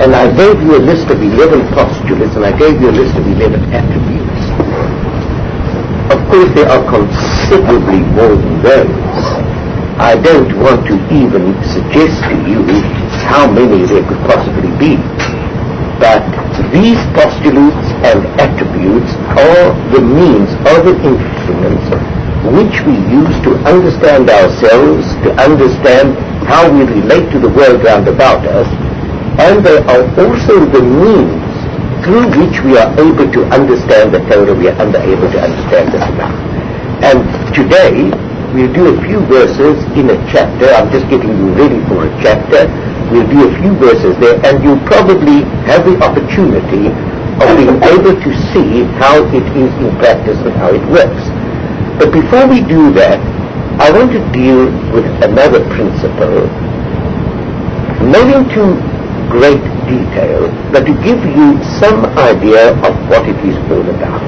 And I gave you a list of 11 postulates, and I gave you a list of 11 attributes. Of course, there are considerably more than those. I don't want to even suggest to you how many there could possibly be. But these postulates and attributes are the means, are the instruments which we use to understand ourselves, to understand how we relate to the world round about us, and they are also the means through which we are able to understand the Torah. We are unable to understand it now. And today, we'll do a few verses in a chapter. I'm just getting you ready for a chapter. We'll do a few verses there, and you'll probably have the opportunity of being able to see how it is in practice and how it works. But before we do that, I want to deal with another principle, not into great detail, but to give you some idea of what it is all about.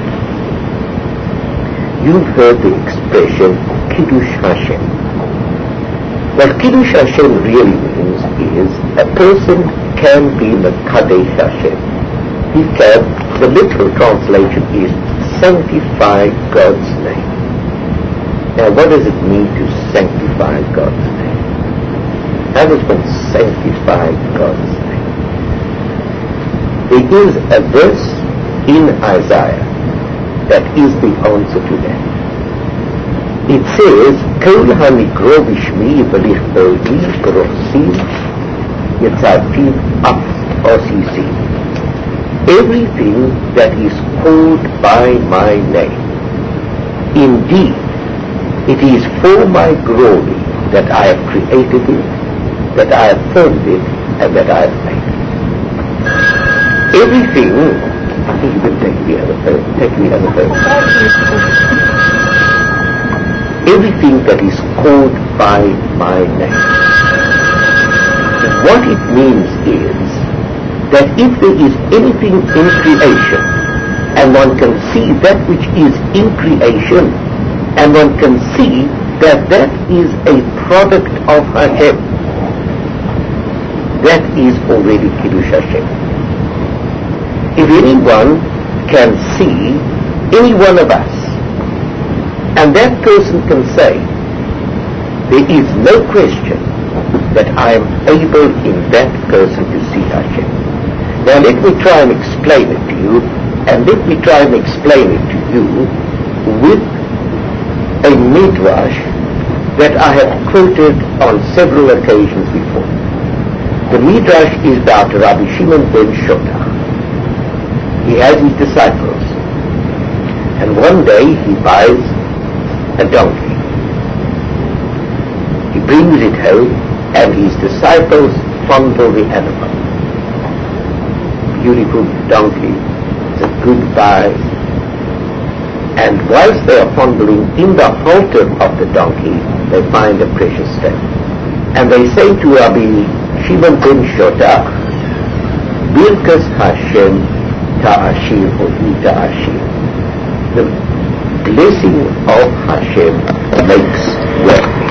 You've heard the expression Kiddush Hashem. What Kiddush Hashem really means is a person can be Mekadesh Hashem. He can, the literal translation is sanctify God's name. Now what does it mean to sanctify God's name? How does one sanctify God's name? There is a verse in Isaiah that is the answer to that. It says, Kol ha-nikro b'shmi v'lichbodi b'rochsim yitzartiv af osisi. Everything that is called by my name, indeed, it is for my glory that I have created it, that I have formed it, and that I have made it. Everything, I think you could take the other verse. Everything that is called by my name. What it means is that if there is anything in creation, and one can see that which is in creation, and one can see that that is a product of Hashem, that is already Kiddush Hashem. If anyone can see any one of us, and that person can say, there is no question that I am able in that person to see Hashem. Now let me try and explain it to you, and let me try and explain it to you with a midrash that I have quoted on several occasions before. The midrash is about Rabbi Shimon ben Shotach. He has his disciples, and one day he buys a donkey. He brings it home, and his disciples fondle the animal. Beautiful donkey, it's a good buy. And whilst they are fondling, in the halter of the donkey, they find a precious stone. And they say to Rabbi Shimon ben Shotach, Birkas Hashem ta'ashir or ta'ashir. The blessing of Hashem makes wealthy.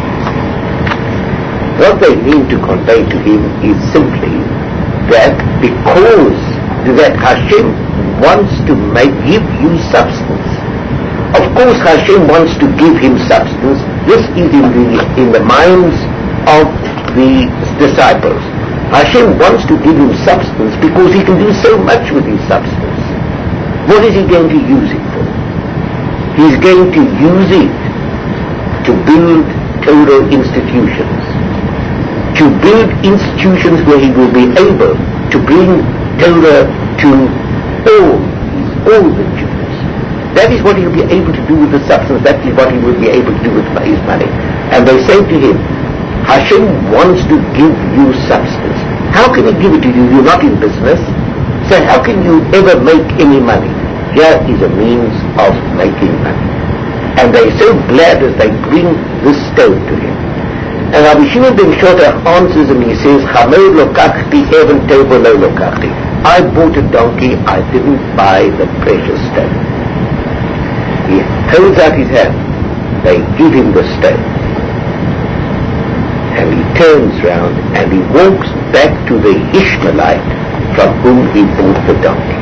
What they mean to convey to him is simply that because that Hashem wants to give you substance. Of course Hashem wants to give him substance. This is in the minds of the disciples. Hashem wants to give him substance because he can do so much with his substance. What is he going to use it for? He's going to use it to build Torah institutions. To build institutions where he will be able to bring Torah to all the Jews. That is what he will be able to do with the substance. That is what he will be able to do with his money. And they say to him, Hashem wants to give you substance. How can he give it to you? You're not in business. So how can you ever make any money? Here is a means of making money. And they're so glad as they bring this stone to him. And Rabbi Shimon ben Shotach answers and he says, Chamei lokachti even tovo lo lokachti. I bought a donkey, I didn't buy the precious stone. He holds out his hand. They give him the stone. And he turns round and he walks back to the Ishmaelite from whom he bought the donkey.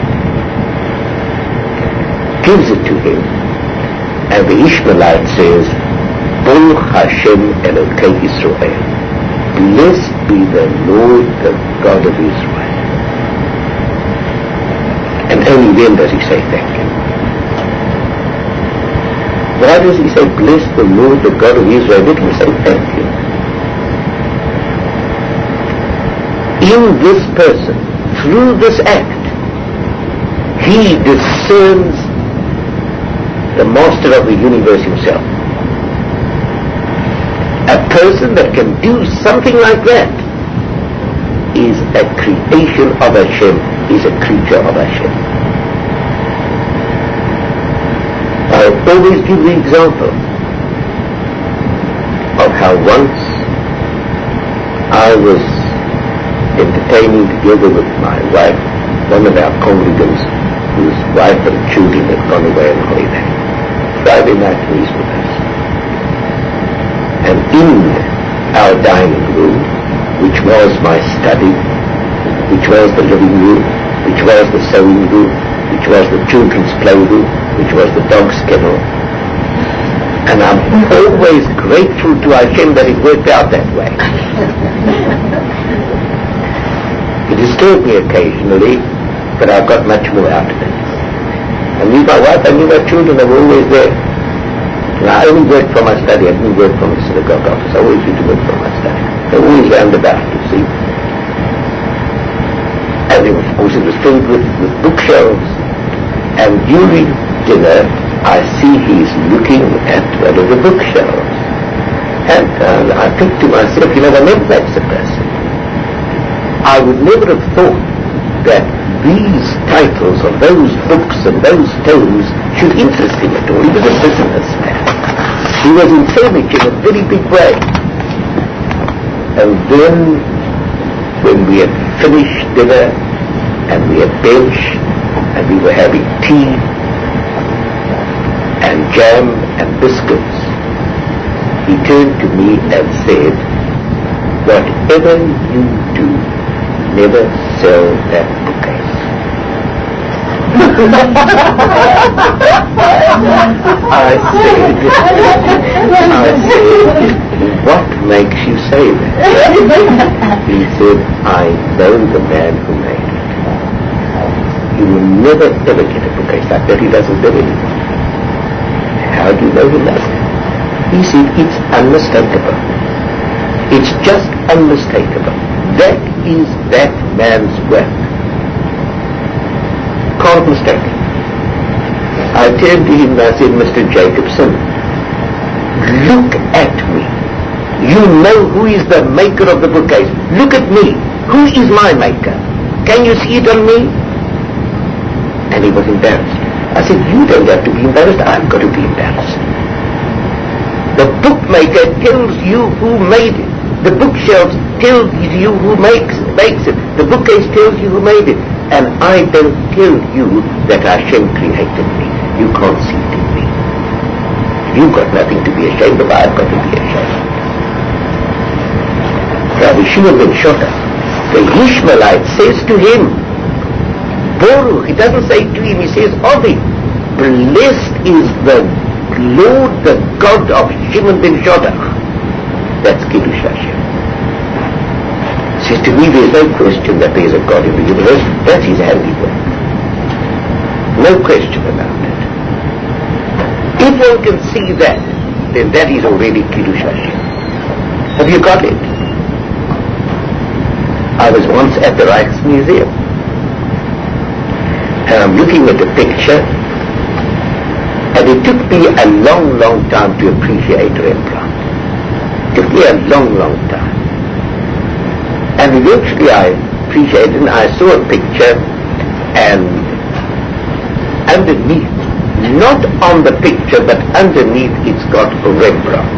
Gives it to him, and the Ishmaelite says, Baruch Hashem Elokei Israel. Blessed be the Lord, the God of Israel. And only then does he say thank you. Why does he say, bless the Lord, the God of Israel? Let me say thank you. In this person, through this act, he discerns the master of the universe himself. A person that can do something like that is a creation of Hashem, is a creature of Hashem. I always give the example of how once I was entertaining together with my wife, one of our congregants whose wife and children had gone away on holiday. Friday night he was with us. And in our dining room, which was my study, which was the living room, which was the sewing room, which was the children's playroom, which was the dog's kennel. And I'm always grateful to Hashem that it worked out that way. It disturbed me occasionally, but I got much more out of it. I knew my wife, I knew my children, they were always there. I only worked from my study, I didn't work from the synagogue office. I always used to work from my study. They were always round about, you see. And of course it was filled with bookshelves. And during dinner, I see he's looking at one of the bookshelves. And I think to myself, I never met such a person. I would never have thought that these titles of those books and those tomes should interest him at all. He was a businessman. He was in furniture in a very big way. And then, when we had finished dinner, and we had bench, and we were having tea, and jam, and biscuits, he turned to me and said, whatever you do, never sell that bookcase. I said, what makes you say that? He said, I know the man who made it. You will never ever get a bookcase like that. He doesn't do anything. How do you know he does it? He said, it's unmistakable. It's just unmistakable. That is that man's work. Can't mistake it. I turned to him and I said, Mr. Jacobson, look at me. You know who is the maker of the bookcase. Look at me. Who is my maker? Can you see it on me? And he was embarrassed. I said, you don't have to be embarrassed. I've got to be embarrassed. The bookmaker tells you who made it. The bookshelves tells you who makes it. The bookcase tells you who made it. And I don't tell you that Hashem created me. You can't see it in me. You've got nothing to be ashamed of. I've got to be ashamed. Rabbi Shimon ben Shota, the Ishmaelite, says to him, Baruch, he doesn't say to him, he says of him, blessed is the Lord, the God of Shimon ben Shota. That's Kiddush Hashem. Says to me, there is no question that there is a God in the universe. That's his handiwork. No question about it. If one can see that, then that is already Kiddush Hashem. Have you got it? I was once at the Rijksmuseum, and I'm looking at the picture, and it took me a long, long time to appreciate Rembrandt. It took me a long, long time. And eventually I appreciated it, and I saw a picture, and underneath, not on the picture, but underneath, it's got Rembrandt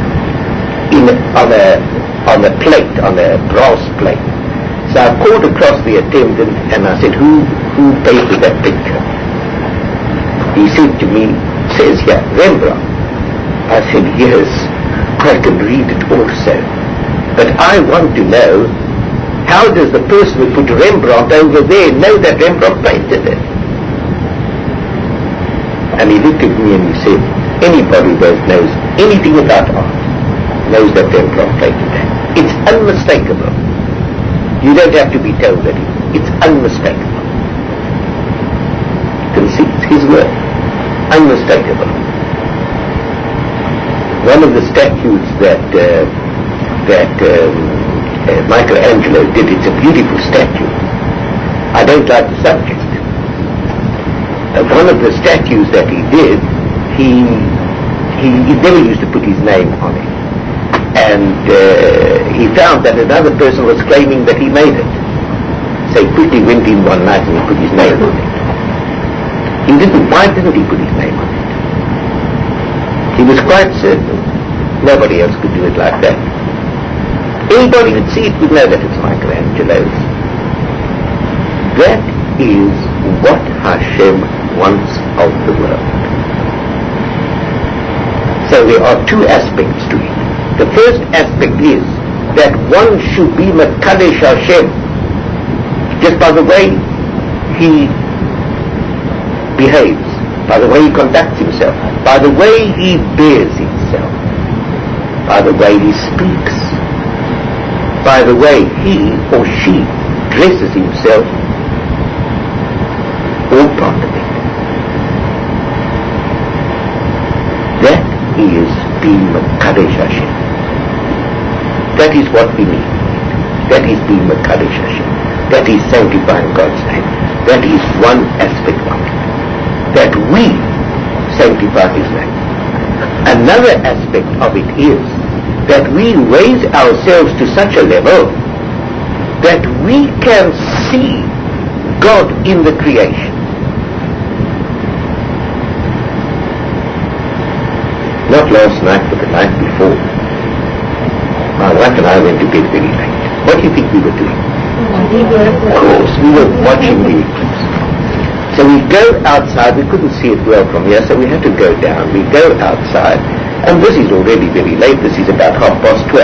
on a plate, on a brass plate. So I called across the attendant and I said, who painted that picture? He said to me, says here, Rembrandt. I said, yes, I can read it also. But I want to know How does the person who put Rembrandt over there know that Rembrandt painted it? And he looked at me and he said, anybody that knows anything about art knows that Rembrandt painted that. It's unmistakable. You don't have to be told that it's unmistakable. You can see it's his work. Unmistakable. One of the statues that Michelangelo did, it's a beautiful statue. I don't like the subject. One of the statues that he did, he never used to put his name on it. And he found that another person was claiming that he made it. So he quickly went in one night and he put his name on it. Why didn't he put his name on it? He was quite certain nobody else could do it like that. Anybody who'd see it would know that it's Michelangelo's. That is what Hashem wants of the world. So there are two aspects to it. The first aspect is that one should be Mekadesh Hashem just by the way he behaves, by the way he conducts himself, by the way he bears himself, by the way he speaks, by the way he or she dresses himself, all part of it. That is being Mekadesh Hashem. That is what we need. That is being Mekadesh Hashem. That is sanctifying God's name. That is one aspect of it. That we sanctify His name. Another aspect of it is that we raise ourselves to such a level that we can see God in the creation. Not last night, but the night before. My wife and I went to bed very late. What do you think we were doing? Of course, we were watching the eclipse. So we go outside, we couldn't see it well from here, so we had to go down. We go outside, and this is already very late, this is about 12:30.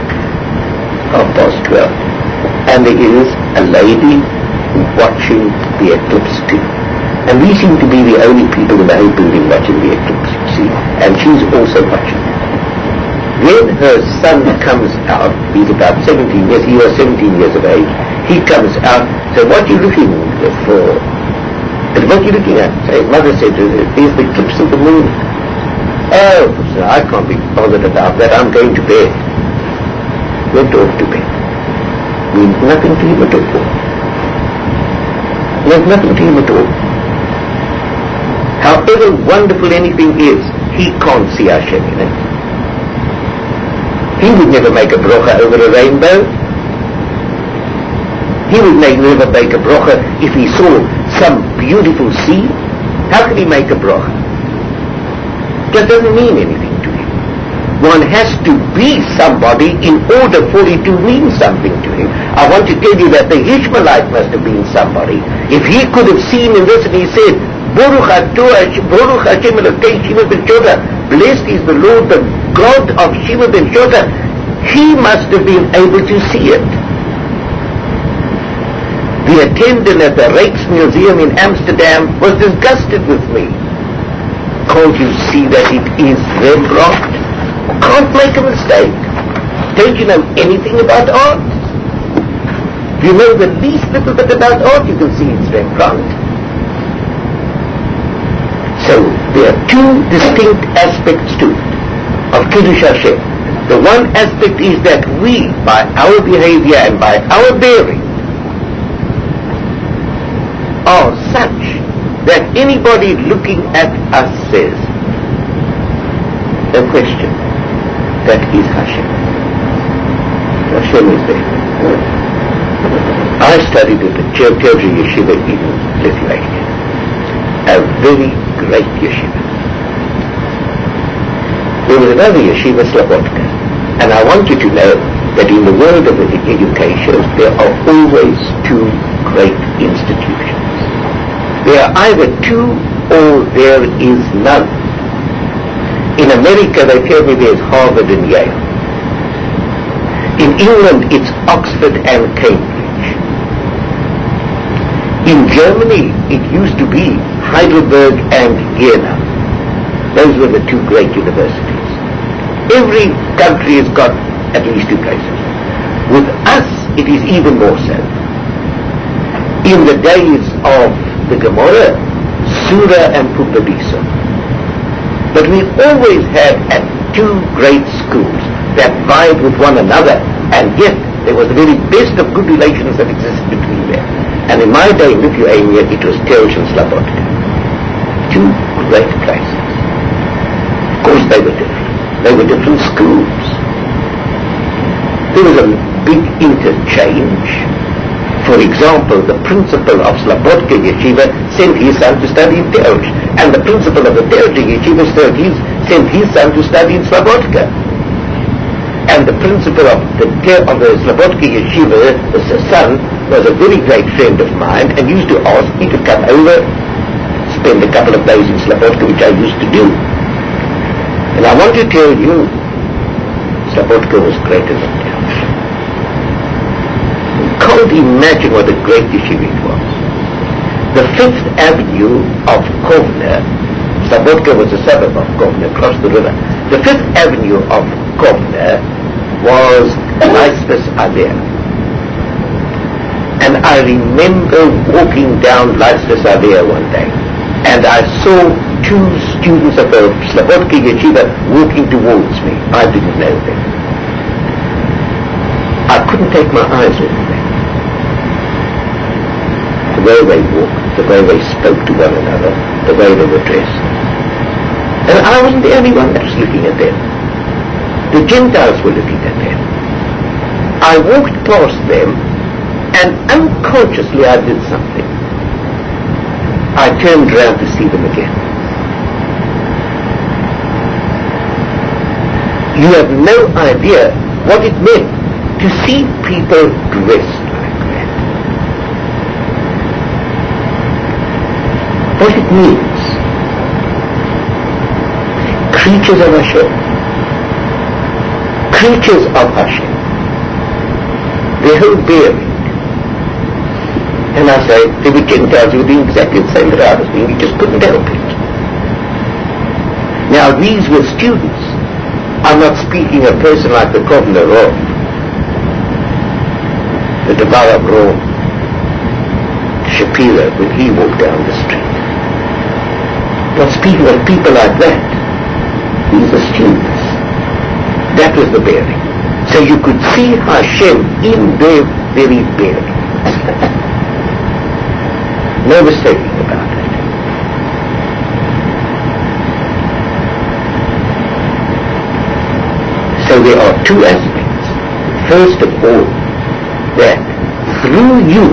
12:30. And there is a lady watching the eclipse too. And we seem to be the only people in the whole building watching the eclipse, you see. And she's also watching. When her son comes out, he's about 17 years, he was 17 years of age, he comes out, so what are you looking for? But what are you looking at? So his mother said, there's the eclipse of the moon. Oh, so I can't be bothered about that, I'm going to bed. Went off to bed. Means nothing to him at all. Means nothing to him at all. However wonderful anything is, he can't see Hashem in it. He would never make a brocha over a rainbow. He would never make a brocha if he saw some beautiful sea. How could he make a brocha? That doesn't mean anything to him. One has to be somebody in order for it to mean something to him. I want to tell you that the Ishmaelite must have been somebody. If he could have seen in this and he said, Baruch Hashem Elokei Sheva ben Shoda, blessed is the Lord, the God of Sheva ben Shoda, he must have been able to see it. The attendant at the Rijksmuseum in Amsterdam was disgusted with me. Can't you see that it is Rembrandt? Can't make a mistake. Don't you know anything about art? If you know the least little bit about art, you can see it's Rembrandt. So there are two distinct aspects to it, of Kiddush Hashem. The one aspect is that we, by our behavior and by our bearing, are such that anybody looking at us says, no question, that is Hashem. Hashem is there. I studied at the Teodor Yeshiva in Lithuania, a very great yeshiva. There was another yeshiva, Slobodka, and I want you to know that in the world of education there are always two great institutions. There are either two or there is none. In America they tell me there's Harvard and Yale. In England it's Oxford and Cambridge. In Germany, it used to be Heidelberg and Jena. Those were the two great universities. Every country has got at least two places. With us, it is even more so. In the days of the Gemara, Surah and Pumbedisa. But we always had at two great schools that vied with one another, and yet there was the very best of good relations that existed between them. And in my day in Lithuania, it was Telch and Slobodka. Two great places. Of course they were different. They were different schools. There was a big interchange. For example, the principal of Slobodka Yeshiva sent his son to study in Telch, and the principal of the Telch Yeshiva sent his son to study in Slobodka. And the principal of the Slobodka Yeshiva, the son, was a very great friend of mine and used to ask me to come over, spend a couple of days in Slobodka, which I used to do. And I want to tell you, Slobodka was greater than Telch. You can't imagine what a great yeshiva it was. The Fifth Avenue of Kovna, Slobodka was a suburb of Kovna, across the river. The Fifth Avenue of Kovna was Leisvis Alea. And I remember walking down Leisvis Alea one day, and I saw two students of the Slobodka Yeshiva walking towards me. I didn't know them. I couldn't take my eyes off them. The way they walked, the way they spoke to one another, the way they were dressed. And I wasn't the only one that was looking at them. The Gentiles were looking at them. I walked past them, and unconsciously I did something. I turned round to see them again. You have no idea what it meant to see people dressed like that. What it means. Creatures of Hashem. Creatures of Hashem. Their whole bearing. And I say, they were Gentiles who were doing exactly the same that I was doing, you just couldn't help it. Now these were students. I'm not speaking of a person like the Kovner Rav, the Devar of Rome, Shapiro, when he walked down the street. Not speaking of people like that. These are students. That was the bearing. So you could see Hashem in their very bearing. No mistaking about it. So there are two aspects. First of all, that through you,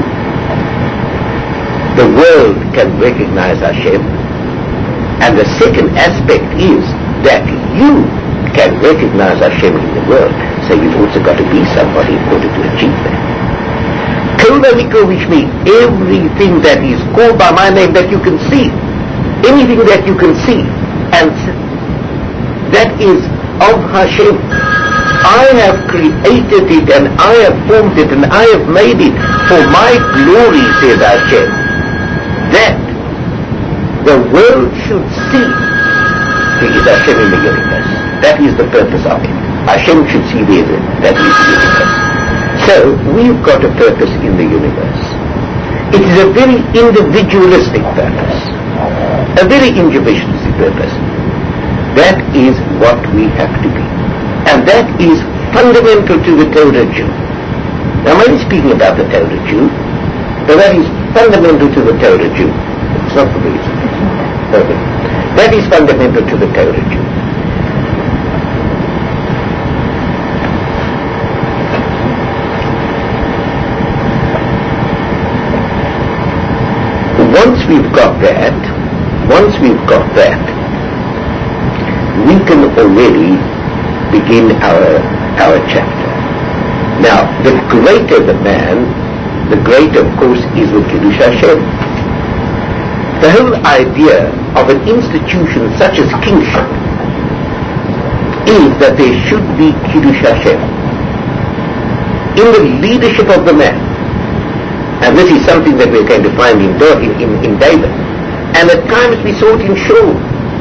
the world can recognize Hashem. And the second aspect is that you can recognize Hashem in the world. So you've also got to be somebody in order to achieve that. Which means everything that is called by my name that you can see, anything that you can see, and that is of Hashem. I have created it and I have formed it and I have made it for my glory, says Hashem, that the world should see there is Hashem in the universe. That is the purpose of it. Hashem should see that is the universe. So, we've got a purpose in the universe. It is a very individualistic purpose. A very individualistic purpose. That is what we have to be. And that is fundamental to the Torah Jew. Now, I'm only speaking about the Torah Jew, but that is fundamental to the Torah Jew. It's not the reason. Okay. That is fundamental to the Torah Jew. Once we've got that, we can already begin our chapter. Now, the greater the man, the greater, of course, is with Kiddush Hashem. The whole idea of an institution such as kingship is that there should be Kiddush Hashem in the leadership of the man. And this is something that we're going to find in David. And at times we saw it in Shaul.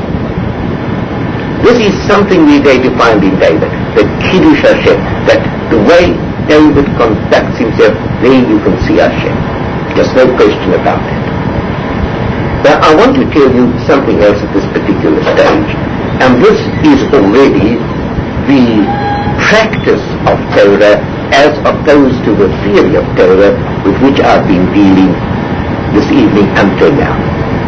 This is something we're going to find in David, the Kiddush Hashem, that the way David conducts himself, there you can see Hashem. There's no question about it. Now I want to tell you something else at this particular stage, and this is already the practice of Torah as opposed to the theory of Torah with which I've been dealing this evening until now.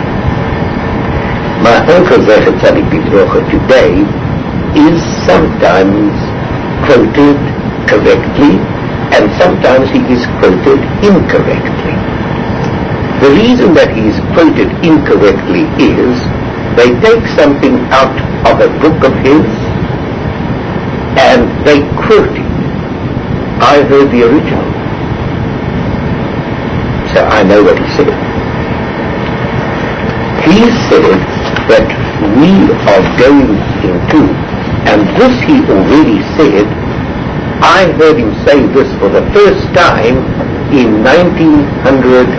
My uncle Zecher Tzadik Bivrocha today is sometimes quoted correctly and sometimes he is quoted incorrectly. The reason that he is quoted incorrectly is they take something out of a book of his and they quote it. I heard the original, so I know what he said. He said that we are going into, and this he already said, I heard him say this for the first time in 1931.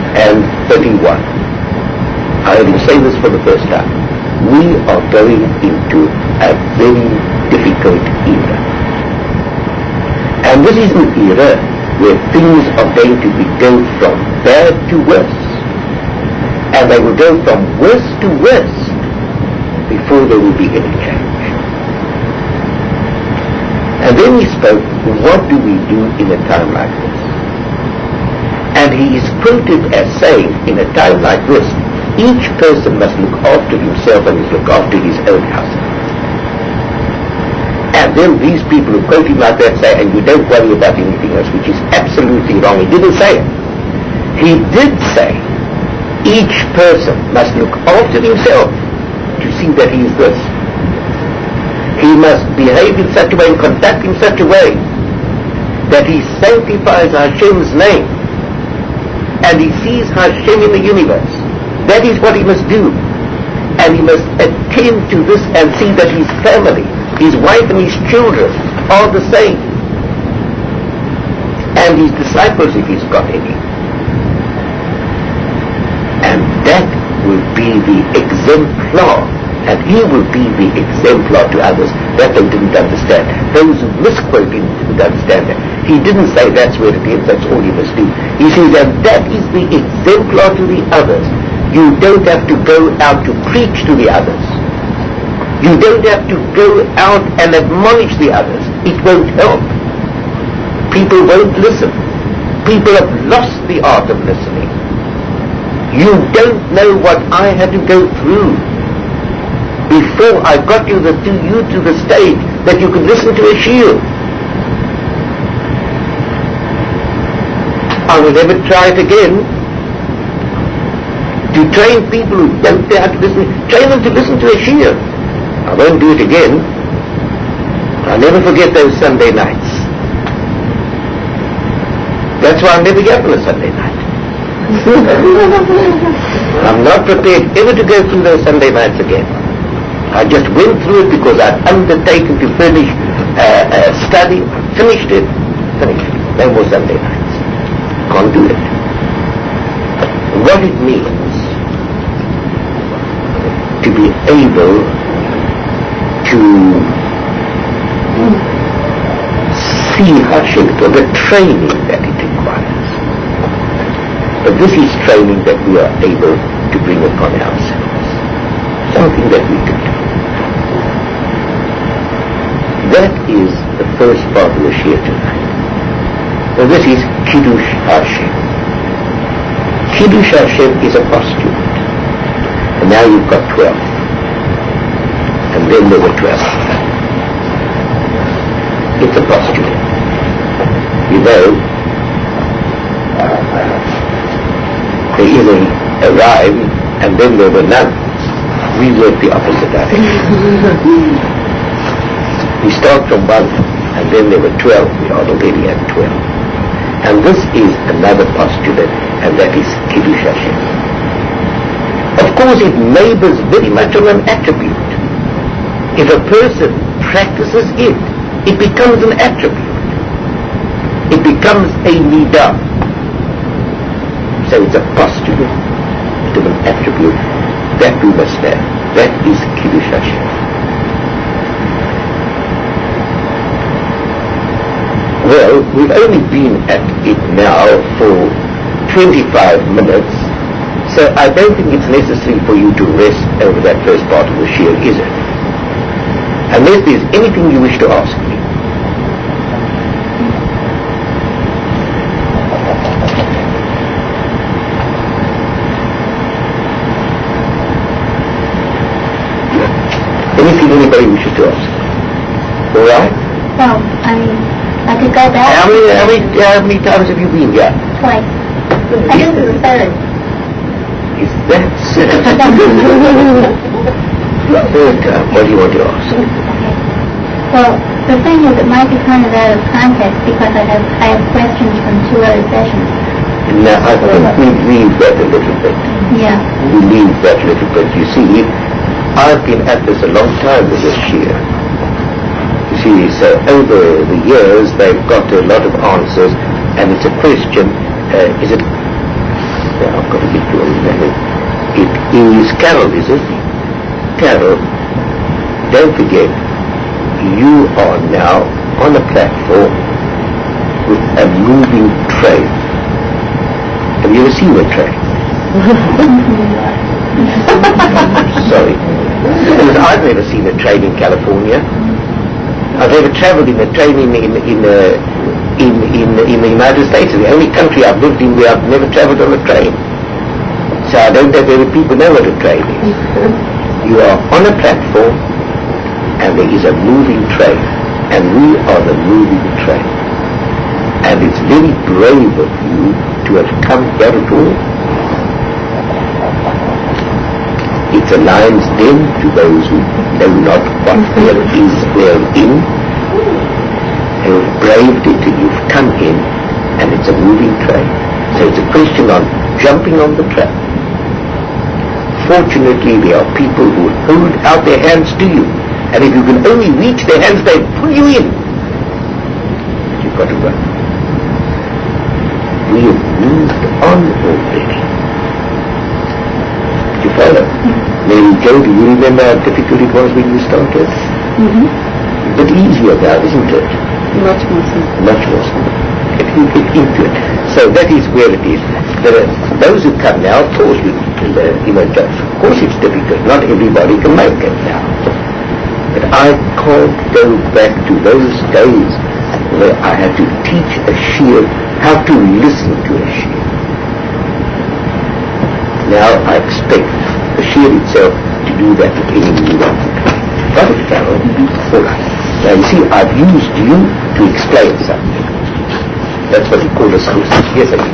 I heard him say this for the first time. We are going into a very difficult era. And this is an era where things are going to go from bad to worse. And they will go from worse to worse before there will be any change. And then he spoke, what do we do in a time like this? And he is quoted as saying, in a time like this, each person must look after himself and must look after his own house. And then these people who quote him like that say, and you don't worry about anything else, which is absolutely wrong. He didn't say it. He did say, each person must look after himself to see that he is this. He must behave in such a way and conduct in such a way that he sanctifies Hashem's name and he sees Hashem in the universe. That is what he must do. And he must attend to this and see that his family, his wife and his children are the same. And his disciples if he's got any. And that will be the exemplar. And he will be the exemplar to others. That they didn't understand. Those who misquote him didn't understand that. He didn't say that's where it is, that's all you must do. He says that that is the exemplar to the others. You don't have to go out to preach to the others. You don't have to go out and admonish the others. It won't help. People won't listen. People have lost the art of listening. You don't know what I had to go through before I got you to the stage that you could listen to a shiur. I will never try it again. To train people who don't know how to listen, train them to listen to a shiur. I won't do it again. I'll never forget those Sunday nights. That's why I'll never get on a Sunday night. I'm not prepared ever to go through those Sunday nights again. I just went through it because I'd undertaken to finish a study, finished it. No more Sunday nights. Can't do it. What it means to be able to see Hashem for the training that it requires. But this is training that we are able to bring upon ourselves. Something that we can do. That is the first part of the shiur tonight. Now this is Kiddush Hashem. Kiddush Hashem is a postulate. And now you've got 12. And then there were 12. It's a postulate. You know, there is a rhyme, and then there were none. We work the opposite direction. We start from 1, and then there were 12. We are already at 12. And this is another postulate, and that is Kiddush Hashem. Of course, it labors very much on an attribute. If a person practices it, it becomes an attribute. It becomes a midah. So it's a postulate, it is an attribute that we must have. That is Kiddush Hashem. Well, we've only been at it now for 25 minutes, so I don't think it's necessary for you to rest over that first part of the shiur, is it? Unless there's anything you wish to ask me. Anything anybody wishes to ask? All right? Well, I could go back. How many times have you been here? Twice. I guess it's the third. Is that so? Third time. What do you want to ask? Okay. Well, the thing is, it might be kind of out of context because I have questions from 2 other sessions. Now, I think we leave that a little bit. Yeah. We leave that a little bit. You see, I've been at this a long time with this shiur. You see, so over the years, they've got a lot of answers, and it's a question, is it... Yeah, I've got to get you on that. It is Carol, is it? Carol, don't forget, you are now on a platform with a moving train. Have you ever seen a train? Sorry. Because I've never seen a train in California. I've never travelled in a train in the United States. It's the only country I've lived in where I've never travelled on a train. So I don't know whether people know what a train is. You are on a platform and there is a moving train, and we are the moving train. And it's very brave of you to have come here at all. It's a lion's den to those who know not what there is therein. You've braved it and you've come in, and it's a moving train. So it's a question of jumping on the track. Fortunately, there are people who hold out their hands to you, and if you can only reach their hands, they pull you in. You've got to run. We have moved on already. Did you follow? Mary Jo, do you remember how difficult it was when you started? Mm-hmm. But easier now, isn't it? Much more simple. Much more simple. If you get into it. So that is where it is. Those who come now, of course, of course it's difficult. Not everybody can make it now. But I can't go back to those days where I had to teach a shiur how to listen to a shiur. Now I expect the shiur itself to do that with any new one. Got it, Carol? All right. Now you see, I've used you to explain something. That's what we call a school. Yes, I do.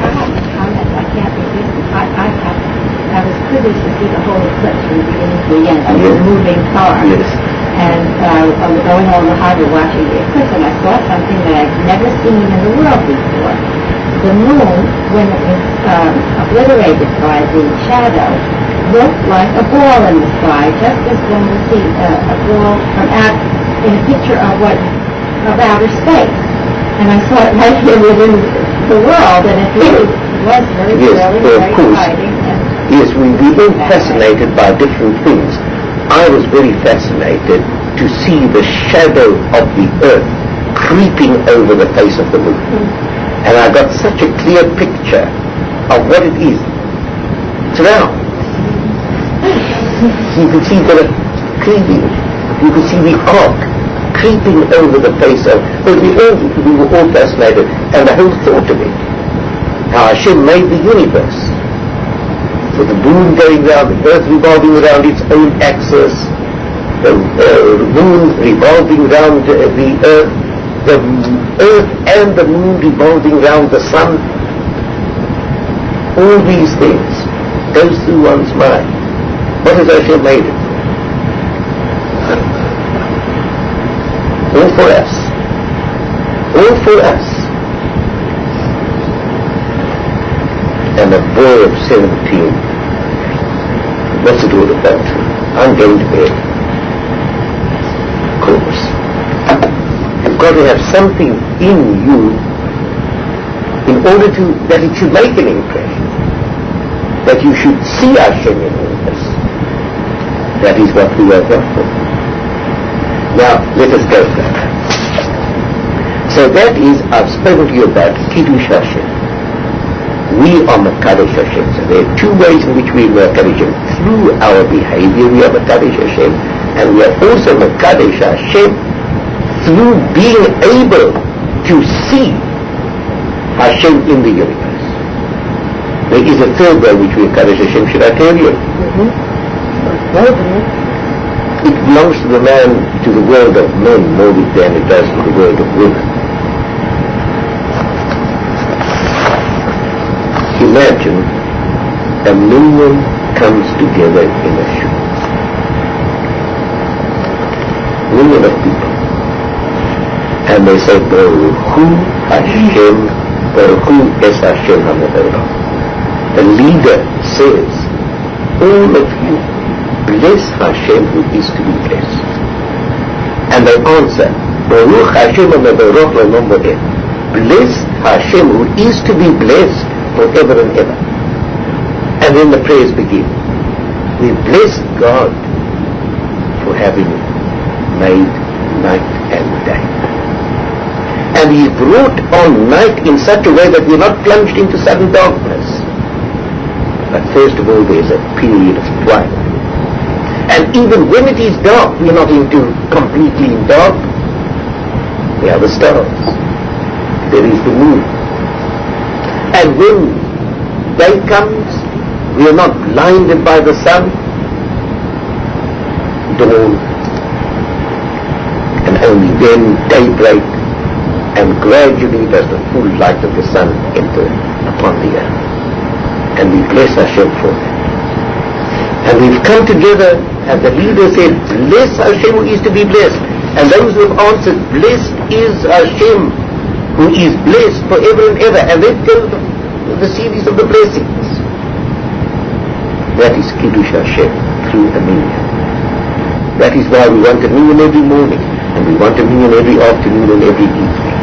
I was privileged to see the whole eclipse from the beginning to the end. I was a moving car. Yes. And I was going along the harbor watching the eclipse, and I saw something that I'd never seen in the world before. The moon, when it was obliterated by the shadow, looked like a ball in the sky, just as one would see a ball from out in a picture of outer space. And I saw it right here within the world, and it really was very exciting. Yes, we're all fascinated by different things. I was very fascinated to see the shadow of the earth creeping over the face of the moon. And I got such a clear picture of what it is. It's round. You can see the creeping. You can see the arc creeping over the face of... we were all fascinated. And the whole thought of it. How Hashem made the universe. With the moon going round, the earth revolving around its own axis, the moon revolving round the earth and the moon revolving round the sun. All these things goes through one's mind. What has Hashem made it? All for us. All for us. And a boy of 17, what's it all about? I'm going to bed. Of course. You've got to have something in you in order that it should make an impression. that you should see Hashem in all this. That is what we are here for. Now, let us go further. So that is, I've spoken to you about Kiddush Hashem. We are Mekadesh Hashem. So there are two ways in which we are Mekadesh Hashem. Through our behavior we are Mekadesh Hashem, and we are also Mekadesh Hashem through being able to see Hashem in the universe. There is a third way which we are Mekadesh Hashem, should I tell you? It belongs to the man, to the world of men more than it does to the world of women. Imagine a million comes together in a shul. Million of people. And they say, Baruch Hashem, Baruch es Hashem HaMevorach. The leader says, all of you, bless Hashem who is to be blessed. And they answer, Baruch Hashem HaMevorach L'olam va'ed. Bless Hashem who is to be blessed forever and ever. And then the prayers begin. We bless God for having made night and day. And He brought on night in such a way that we're not plunged into sudden darkness. But first of all, there's a period of twilight. And even when it is dark, we're not into completely in dark. There are the stars. There is the moon. And when day comes, we are not blinded by the sun. Dawn. And only then daybreak. And gradually does the full light of the sun enter upon the earth. And we bless Hashem for that. And we've come together, and the leader said, bless Hashem who is to be blessed. And those who have answered, blessed is Hashem who is blessed forever and ever. And then tell the series of the blessings. That is Kiddush Hashem through a minyan. That is why we want a minyan every morning, and we want a minyan every afternoon and every evening.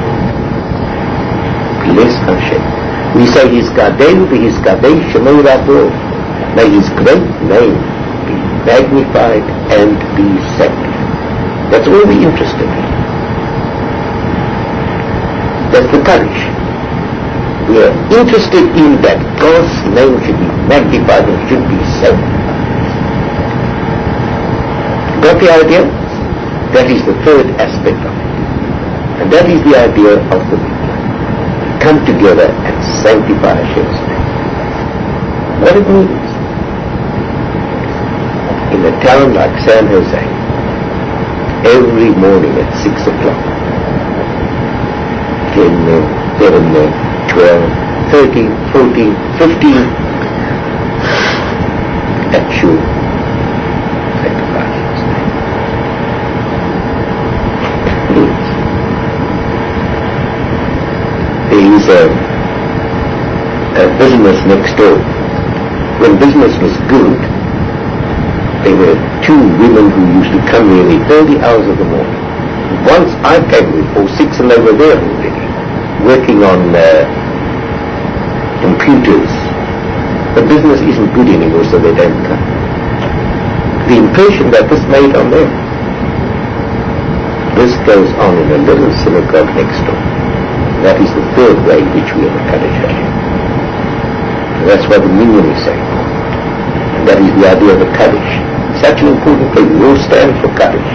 Bless Hashem. We say His Kadeu His Kadei Shemei Rabo. May His great name be magnified and be sanctified. That's all we're interested in. That's the Kaddish. We are interested in that God's name should be magnified and should be sanctified. Got the idea? That is the third aspect of it. And that is the idea of the minyan. Come together and sanctify Hashem's name. What it means? In a town like San Jose, every morning at 6 o'clock, 10 men, 11 men, 12, 13, 14, 15 at shul, sanctify Hashem's name. Please. There is a business next door. When business was good, there were two women who used to come nearly early hours of the morning. Once I came before 6 and they were there already, working on computers. The business isn't good anymore, so they don't come. The impression that this made on them. This goes on in a little synagogue next door. That is the third way in which we are Mekadesh Hashem. That's what the minyan is saying. And that is the idea of the Kaddish. Such an important thing. We all stand for Kaddish.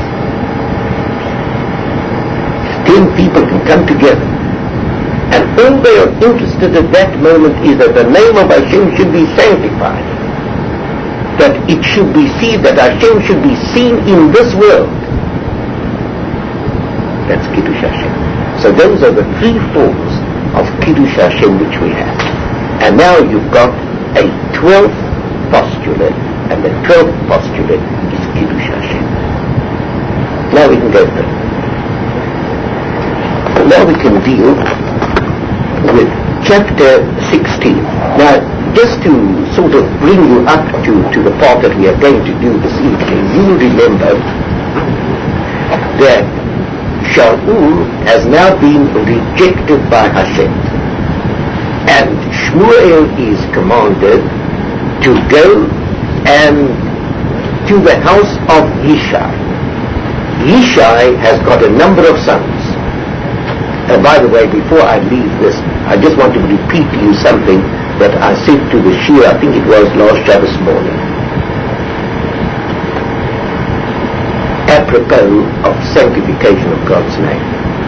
10 people can come together, and all they are interested at that moment is that the name of Hashem should be sanctified. That it should be seen, that Hashem should be seen in this world. That's Kiddush Hashem. So those are the three forms of Kiddush Hashem which we have. And now you've got a 12th postulate, and the 12th postulate is Kiddush Hashem. Now we can go there. Now we can deal with chapter 16. Now, just to sort of bring you up to the part that we are going to do this evening, you will remember that Shaul has now been rejected by Hashem. And Shmuel is commanded to go and to the house of Yishai. Yishai has got a number of sons. By the way, before I leave this, I just want to repeat to you something that I said to the Shia, I think it was last Shabbos morning, apropos of sanctification of God's name.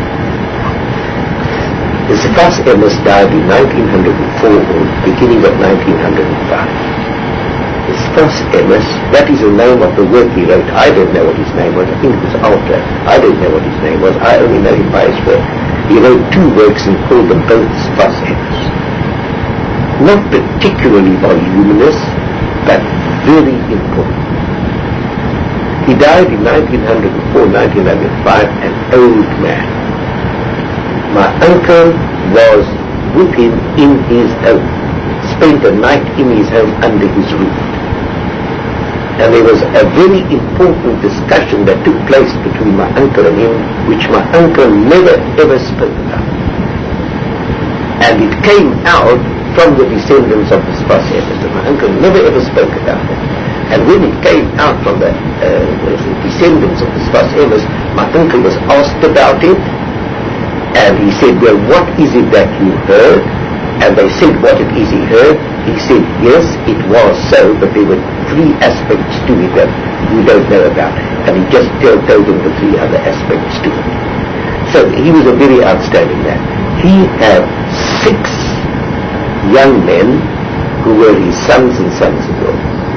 The Sfas Emes died in 1904 or beginning of 1905. The Sfas Emes, that is the name of the work he wrote. I don't know what his name was. I think it was Alter. I don't know what his name was. I only know him by his work. He wrote 2 works and called them both Sfas Emes. Not particularly voluminous, but very important. He died in 1904, 1905, an old man. My uncle was with him in his home, spent a night in his home under his roof. And there was a very important discussion that took place between my uncle and him, which my uncle never ever spoke about. And it came out from the descendants of the Sfas Emes, but my uncle never ever spoke about it. And when it came out from the descendants of the Sfas Emes, my uncle was asked about it, and he said, well, what is it that you heard? And they said, what it is he heard. He said, yes, it was so, but there were 3 aspects to it that we don't know about. And he just told them the 3 other aspects to it. So he was a very outstanding man. He had 6 young men who were his sons and sons-in-law.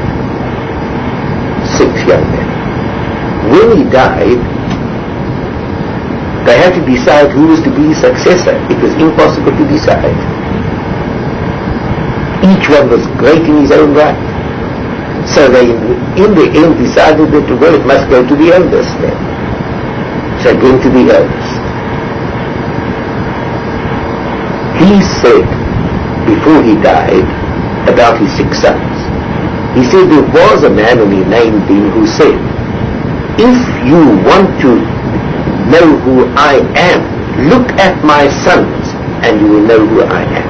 6 young men. When he died, they had to decide who was to be his successor. It was impossible to decide. Each one was great in his own right. So they, in the end, decided that, well, it must go to the eldest then. So it went to the eldest. He said, before he died, about his 6 sons, he said there was a man, and he named him, who said, if you want to know who I am, look at my sons, and you will know who I am.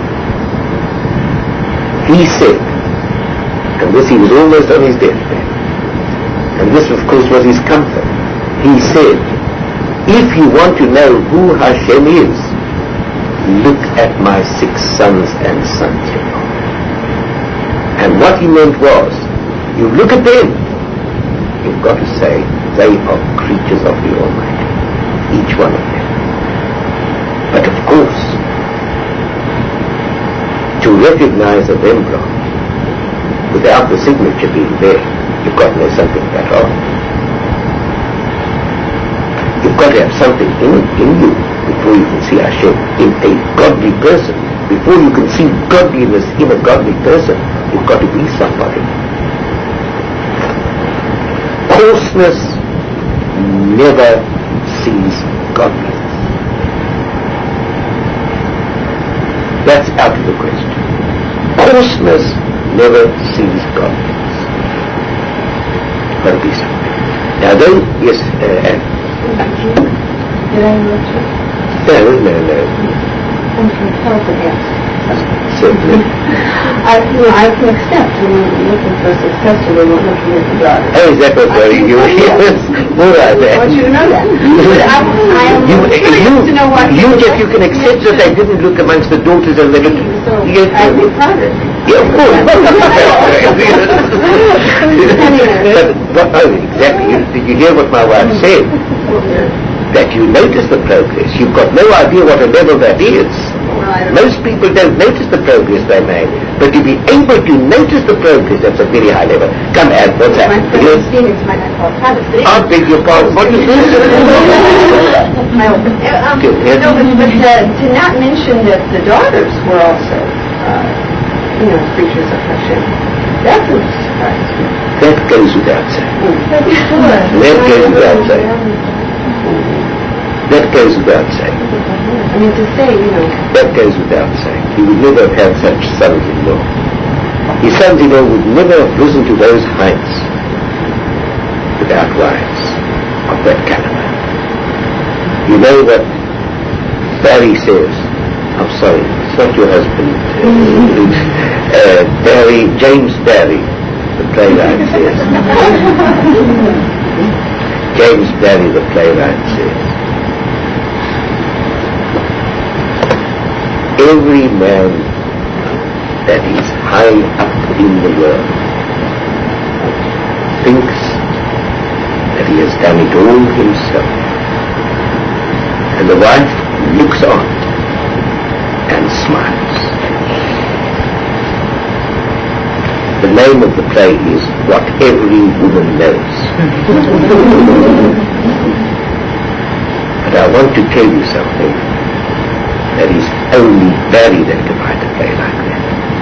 He said, and this he was almost on his deathbed, and this of course was his comfort. He said, if you want to know who Hashem is, look at my 6 sons and sons-in-law. And what he meant was, you look at them, you've got to say, they are creatures of the Almighty, each one of them. But of course, to recognize a Rembrandt without the signature being there, you've got to know something about art. You've got to have something in you before you can see Hashem in a godly person. Before you can see godliness in a godly person, you've got to be somebody. Coarseness never sees godliness. That's out of the question. Coarseness never sees godliness. Got to be something. Now then, yes, Did I interrupt you? no. I'm compelled to ask. Certainly. I can accept when you're looking for a successor, we're not looking at the daughter. Oh, is that what worrying you? Yes. All right then. I want you to know that. But I am curious to know what you can accept that they didn't look amongst the daughters and they looked. So Yes, I'd be proud of it. yeah, of course. But exactly. Did you hear what my wife said? That you notice the progress. You've got no idea what a level that is. Most people don't notice the progress they made. But to be able to notice the progress, that's a very high level. Come, Anne, what's that? Yes? I beg your pardon. What is this? No, but to not mention that the daughters were also, creatures of Hashem, that would surprise me. That goes without saying. That goes without saying. That goes without saying. I mean, to say, That goes without saying. He would never have had such sons-in-law. His sons-in-law would never have risen to those heights without wives of that caliber. You know what Barry says? I'm sorry, it's not your husband. James Barrie, the playwright says. James Barrie, the playwright says, every man that is high up in the world thinks that he has done it all himself. And the wife looks on and smiles. The name of the play is What Every Woman Knows. But I want to tell you something. That is only Barrie that can write a play like that.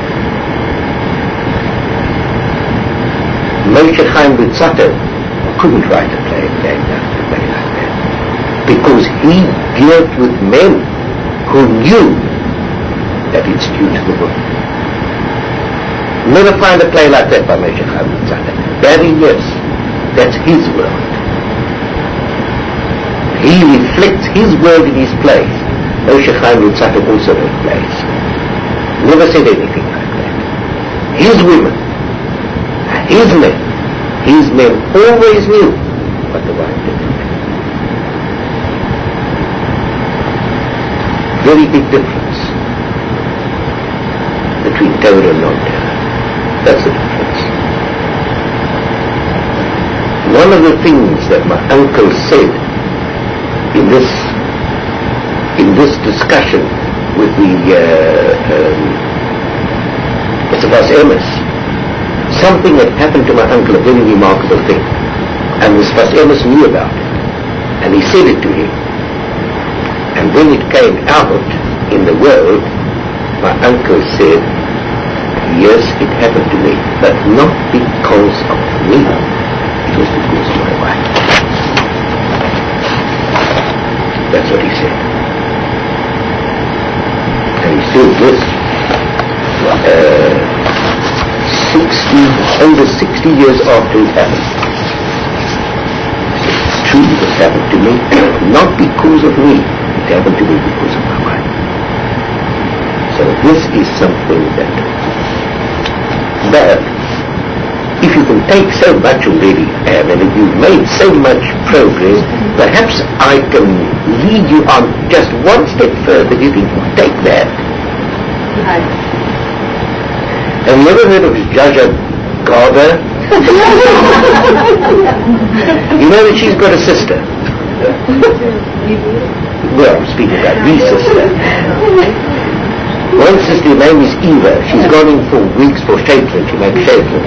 Moshe Chaim Luzzatto couldn't write a play like that because he dealt with men who knew that it's due to the woman. Never find a play like that by Moshe Chaim Luzzatto. Barrie, yes, that's his world. He reflects his world in his plays. Moshe Chaim Luzzatto also wrote plays. Never said anything like that. His women, his men always knew what the wife did. Very big difference between Torah and non-Torah. That's the difference. One of the things that my uncle said in this discussion with the Sfas Emes, something had happened to my uncle, a very remarkable thing, and the Sfas Emes knew about it, and he said it to him. And when it came out in the world, my uncle said, yes, it happened to me, but not because of me, it was because of my wife. That's what he said. And he said this over 60 years after it happened. It's true, it happened to me, not because of me, it happened to me because of my wife. So this is something that, but if you can take so much already, and if you've made so much progress, perhaps I can lead you on just one step further. You can take that. Have you ever heard of Jaja Garber? You know that she's got a sister. Well, I'm speaking about the sister. One sister's name is Eva. She's gone in for weeks for Shaitlin. She makes Shaitlin.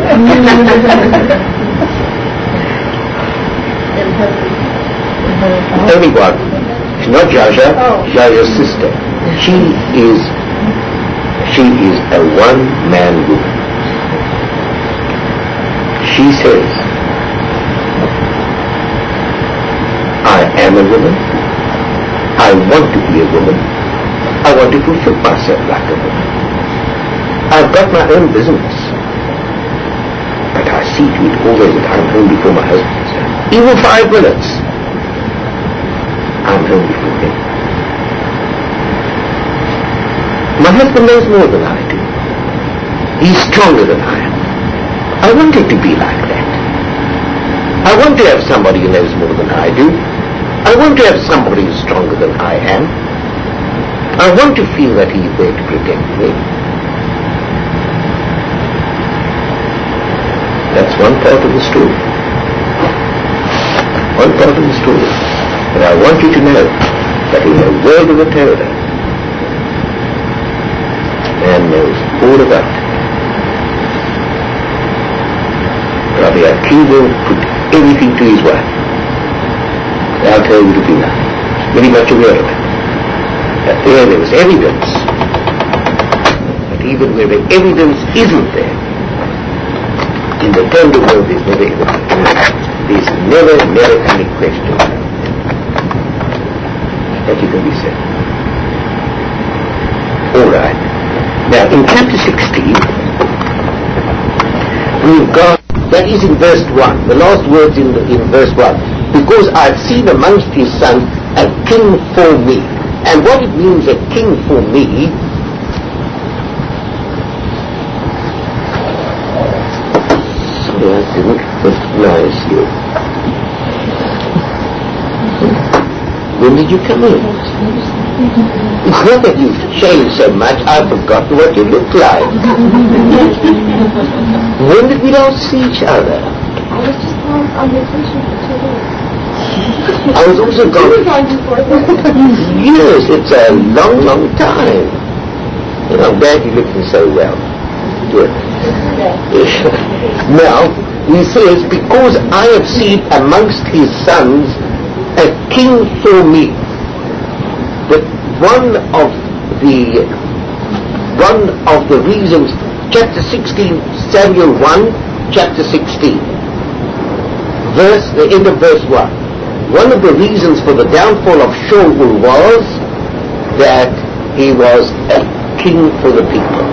Only one. She's not Jaja. Jaja's sister. She is a one-man woman. She says, I am a woman. I want to be a woman. I want to fulfill myself like a woman. I've got my own business. But I see to it always that I'm home before my husband. Even 5 minutes, I'm home before him. My husband knows more than I do. He's stronger than I am. I want it to be like that. I want to have somebody who knows more than I do. I want to have somebody who's stronger than I am. I want to feel that he's there to protect me. That's one part of the story. One part of the story. But I want you to know that in the world of the Torah, man knows all about it. Rabbi Akiva put everything to his wife. Without her would have been nothing. Very much aware of it. That there was evidence. But even where the evidence isn't there, in the Torah world there's never evidence. There's never any question that you can be said. Alright. Now in chapter 16, we've got, that is in verse 1, the last words in verse 1. Because I've seen amongst his sons a king for me. And what it means, a king for me, Sorry, I didn't recognize you. When did you come in? It's not that you've changed so much, I've forgotten what you look like. When did we last see each other? I was just on vacation for 2 days. I was also gone. Yes, it's a long, long time. And I'm glad you're looking so well. Good. Now, he says, because I have seen amongst his sons a king for me. But one of the reasons, chapter 16, Samuel 1, chapter 16, the end of verse 1. One of the reasons for the downfall of Shaul was that he was a king for the people.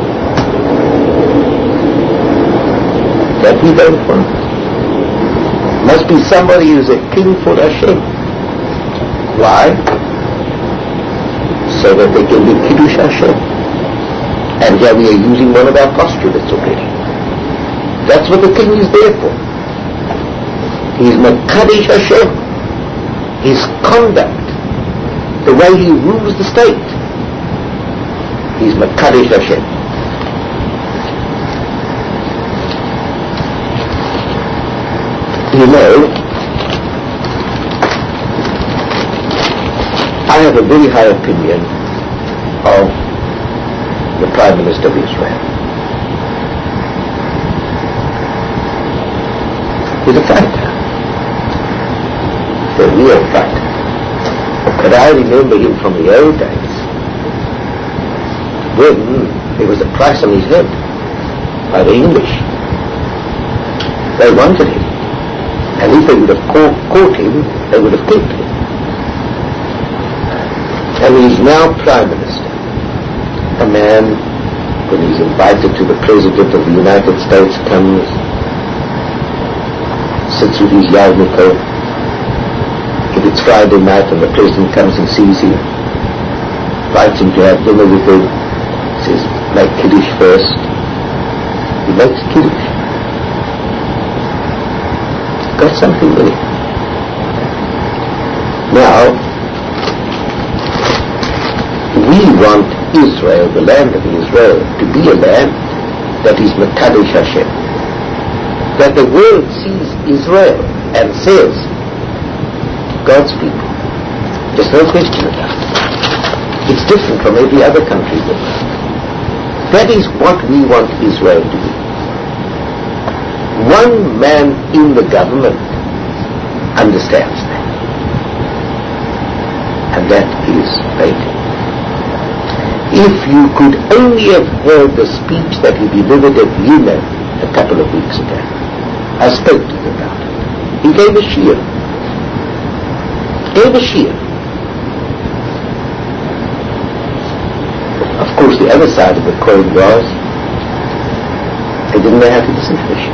That we don't want. Must be somebody who's a king for Hashem. Why? So that they can be Kiddush Hashem. And here we are using one of our postulates already. That's what the king is there for. He's Mekadesh Hashem. His conduct, the way he rules the state, he's Mekadesh Hashem. You know, I have a very high opinion of the Prime Minister of Israel. He's a fighter. The real fighter. But I remember him from the old days when there was a price on his head by the English. They wanted him. And if they would have caught him, they would have killed him. And he is now Prime Minister. A man, when he's invited to the President of the United States, comes, sits with his yarmulke. If it's Friday night and the President comes and sees him, invites him to have dinner with him, says, make Kiddush first. He makes Kiddush. Got something in it. Now, we want Israel, the land of Israel, to be a land that is Mekadesh Hashem. That the world sees Israel and says, God's people. There's no question about it. It's different from every other country in the world. That is what we want Israel to be. One man in the government understands that. And that is Begin. If you could only have heard the speech that he delivered at Vienna a couple of weeks ago. I spoke to him about it. He gave a shiur. Of course, the other side of the coin was they didn't know how to listen to the shiur.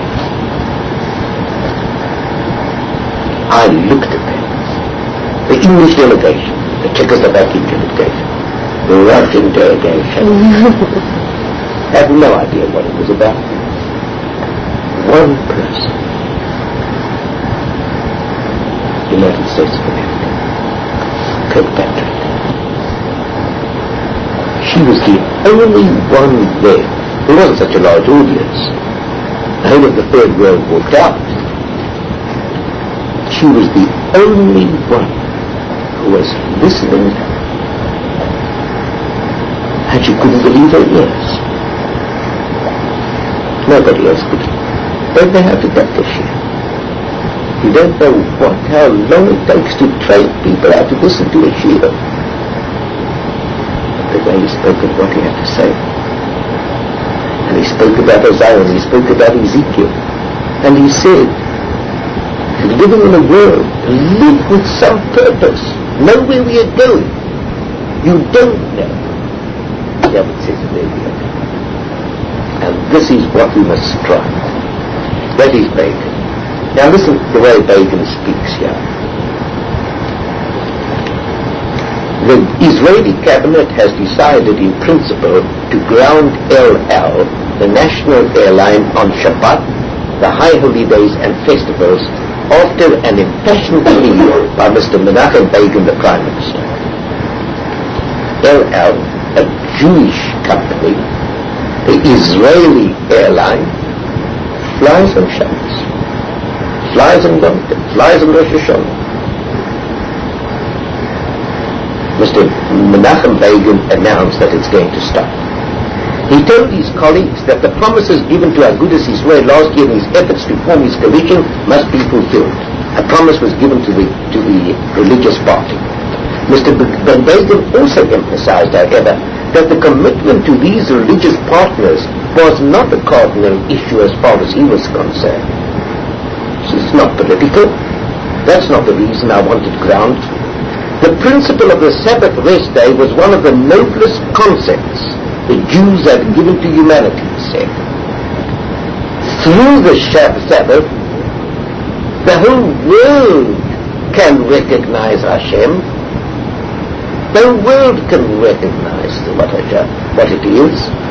I looked at them. The English delegation, the Czechoslovakian delegation, the Russian delegation, had no idea what it was about. One person, United States of America, Kirkpatrick. She was the only one there. There wasn't such a large audience. The whole of the Third World walked out. She was the only one who was listening, and she couldn't believe her ears. Nobody else could. Don't know how to get this shit. You don't know how long it takes to train people how to listen to a shiur. The way he spoke of what he had to say. And he spoke about Isaiah, and he spoke about Ezekiel. And he said, living in a world, live with some purpose. Know where we are going. You don't know. Yeah, it says where we are. And this is what we must strive. That is Begin. Now listen to the way Begin speaks here. The Israeli cabinet has decided in principle to ground El Al, the national airline, on Shabbat the high holy days and festivals after an impassioned plea by Mr. Menachem Begin, the Prime Minister. El Al, a Jewish company, the Israeli airline, flies on Shabbos, flies on Yom Tov, flies on Rosh Hashanah. Mr. Menachem Begin announced that it's going to stop. He told his colleagues that the promises given to Agudas Yisrael last year in his efforts to form his coalition must be fulfilled. A promise was given to the religious party. Mr. Ben Begin also emphasized, however, that the commitment to these religious partners was not a cardinal issue as far as he was concerned. It's not political. That's not the reason I wanted ground. The principle of the Sabbath rest day was one of the noblest concepts the Jews had given to humanity, he said. Through the Sabbath, the whole world can recognize Hashem. The world can recognize what it is.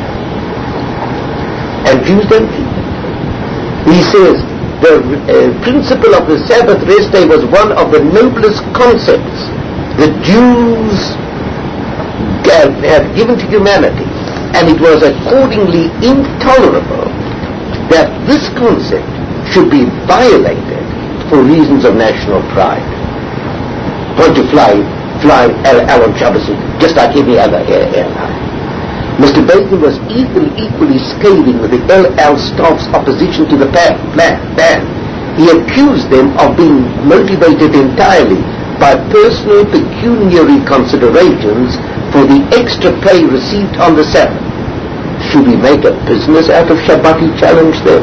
And Jews don't keep it. He says, the principle of the Sabbath rest day was one of the noblest concepts the Jews had given to humanity. And it was accordingly intolerable that this concept should be violated for reasons of national pride. Want to fly on Shabbos just like any other airline. Mr. Begin was equally scathing with the El Al staff's opposition to the ban. He accused them of being motivated entirely by personal pecuniary considerations for the extra pay received on the Sabbath. Should we make a business out of Shabbat, he challenged them.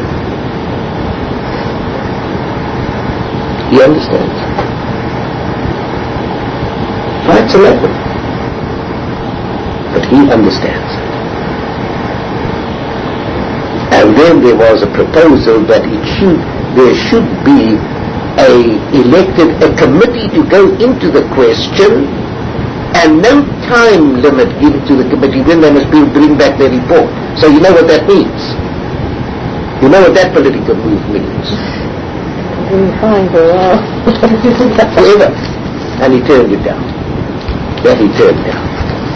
He understands. Fight's a weapon. But he understands. And then there was a proposal that there should be a committee to go into the question, and no time limit given to the committee when they must bring back their report. So you know what that means. You know what that political move means. Fine for a while. Forever. And he turned it down. That he turned down.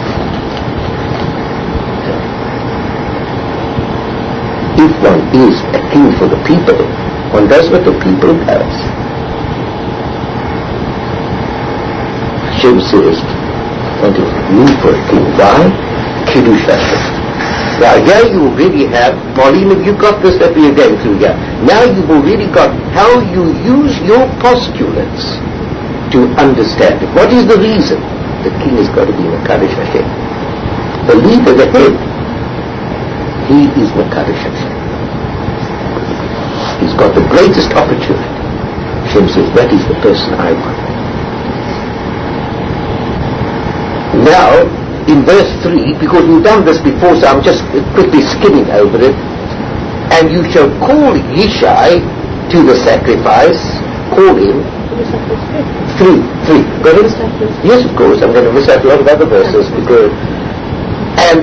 If one is a king for the people, one does what the people does. Hashem says, want to move for a king. Why? Kiddush Hashem. Now here you already have, Pauline, you got this that we are going through here. Now you've already got how you use your postulates to understand it. What is the reason the king has got to be Mekadosh Hashem? The leader, the head, he is Mekadosh Hashem. He's got the greatest opportunity. Hashem says, that is the person I want. Now, in verse 3, because we've done this before, so I'm just quickly skimming over it. And you shall call Yishai to the sacrifice. Call him. 3. Got it? Yes, of course. I'm going to miss out a lot of other verses because. And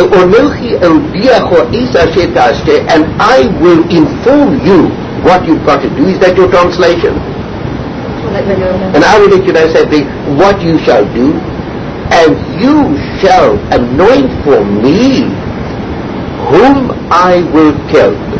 I will inform you what you've got to do. Is that your translation? And I will let you know something. What you shall do. And you shall anoint for me whom I will tell you.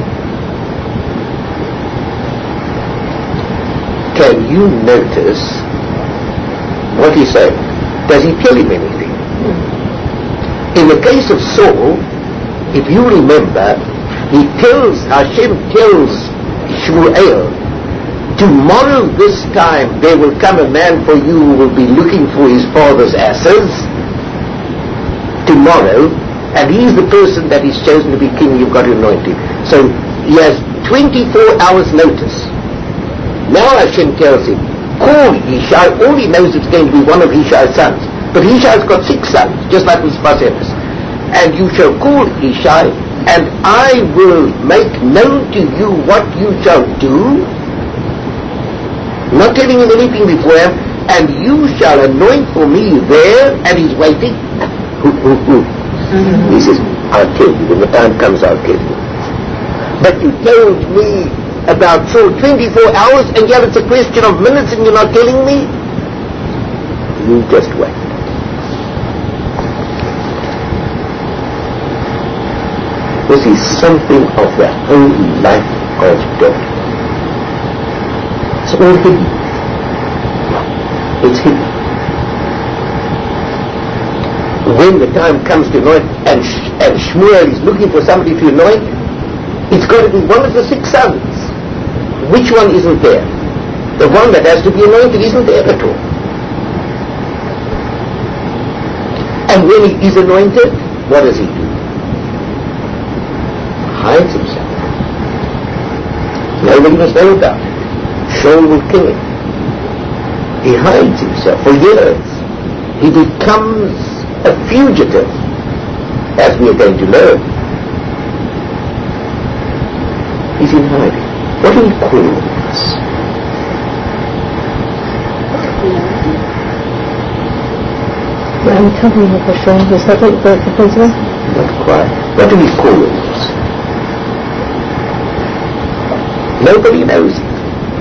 Can you notice what he said? Does he tell him anything? In the case of Saul, if you remember, Hashem tells Shmuel, tomorrow this time there will come a man for you who will be looking for his father's asses. Tomorrow, and he is the person that is chosen to be king. You've got to anoint him. So he has 24 hours notice. Now Hashem tells him, call Yishai. All he knows it's going to be one of Yishai's sons. But Yishai's got 6 sons, just like with Spartacus. And you shall call Yishai, and I will make known to you what you shall do. Not telling him anything beforehand. And you shall anoint for me there, and he's waiting. He says, I'll tell you, when the time comes I'll tell you. But you told me about Saul 24 hours, and yet it's a question of minutes and you're not telling me? You just wait. This is something of the whole life of David. It's all hidden. It's hidden. When the time comes to anoint, and Shmuel is looking for somebody to anoint, it's got to be one of the 6 sons. Which one isn't there? The one that has to be anointed isn't there at all. And when he is anointed, what does he do? Hides himself. Nobody must know about it. Shaul will kill him. He hides himself for years. He becomes a fugitive, as we are going to learn. He's in hiding. What do we call this? I'm telling you for sure. Is that what the principle? Not quite. What do we call this? Nobody knows it.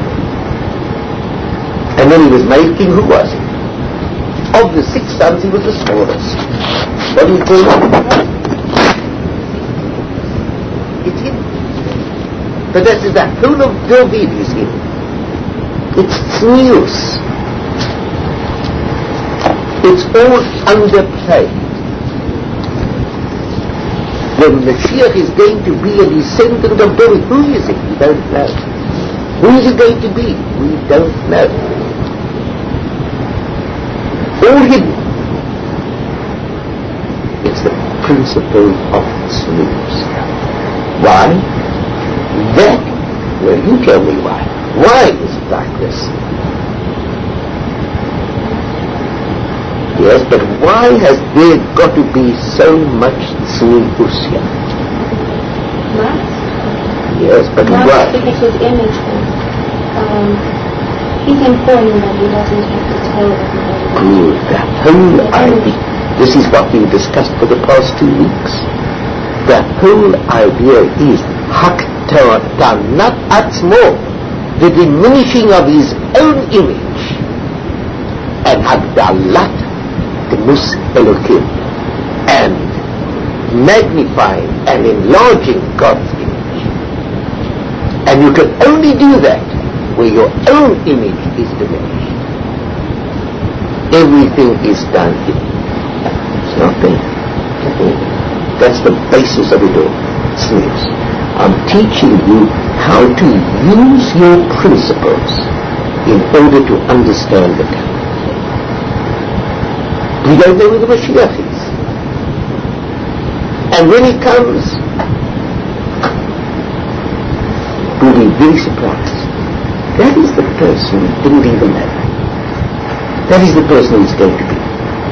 And when he was made king, who was he? Of the 6 sons, he was the smallest. What do you call him? It's him. But that is the whole of David is him. It's tznius. It's all underplayed. When Mashiach is going to be a descendant of David, who is it? We don't know. Who is he going to be? We don't know. All hidden. It's the principle of tznius. Why? That, well, you tell me why. Why is it like this? Yes, but why has there got to be so much tznius here? Yes, but why? Because his image, he's important that he doesn't have to tell everybody. Good, the whole idea. This is what we discussed for the past 2 weeks. The whole idea is Haktanat Atzmo, the diminishing of his own image, and Hagdalat Demus Elokim, and magnifying and enlarging God's image. And you can only do that where your own image is diminished. Everything is done here. It's not there. That's the basis of it all. Tznius. I'm teaching you how to use your principles in order to understand the time. We don't know where the Mashiach is. And when he comes, we'll be very surprised. That is the person we didn't even know. That is the person he's going to be.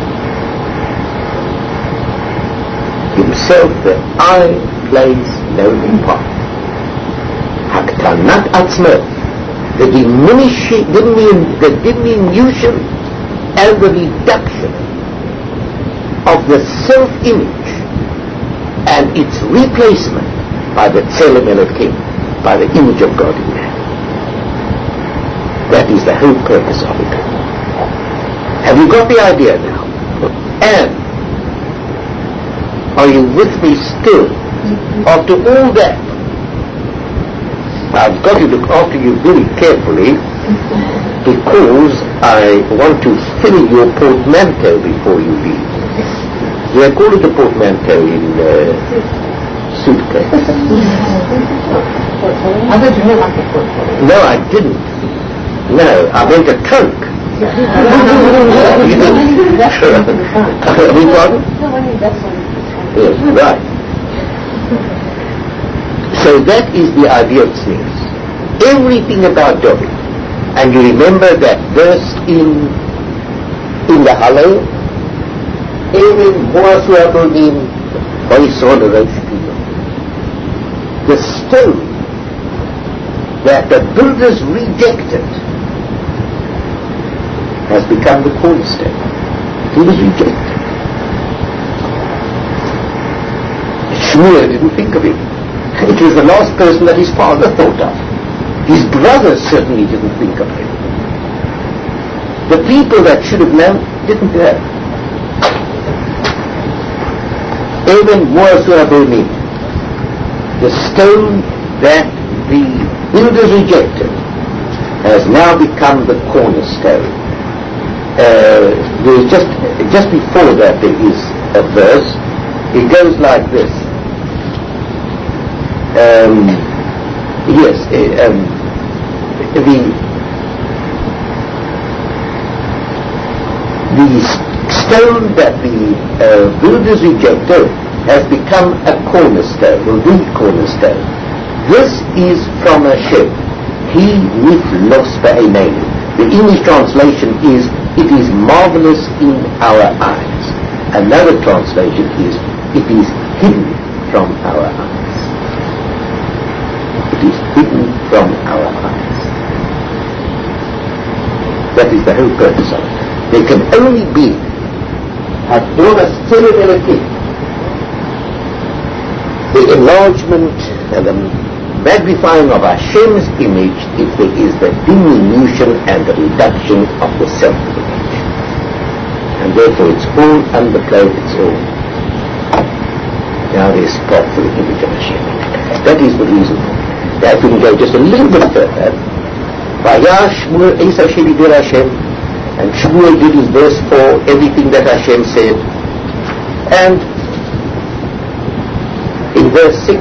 Himself, the I plays no part. Haktanat Atzmo, the diminution and the reduction of the self-image and its replacement by the Tzelem Elokim, by the image of God in man. That is the whole purpose of it. Have you got the idea now? And are you with me still? After all that, I've got to look after you very carefully because I want to fill your portmanteau before you leave. They call it a portmanteau in suitcase. No, I didn't. No, I meant a trunk. You didn't? Pardon? Yes, right. So that is the idea of tznius. Everything about David. And you remember that verse in the Hallel? The stone that the builders rejected has become the cornerstone. He was rejected. Shmuel didn't think of it. It was the last person that his father thought of. His brothers certainly didn't think of him. The people that should have known didn't know. Even Moazuabuni, the stone that the builders rejected, has now become the cornerstone. There's just before that there is a verse. It goes like this. The stone that the builders rejected has become a cornerstone, or the cornerstone. This is from Hashem. He niflos ba'einenu. The English translation is, it is marvelous in our eyes. Another translation is, it is hidden from our eyes. It is hidden from our eyes. That is the whole purpose of it. There can only be a the enlargement and the magnifying of Hashem's image if there is the diminution and the reduction of the self-image. And therefore it's all underplayed, it's all. Now there's spot for the image of Hashem. That is the reason for it. Now if we can go just a little bit further, Vayah Shmuel Eis Asher Diber Hashem, and Shmuel did his verse 4, everything that Hashem said. And in verse 6,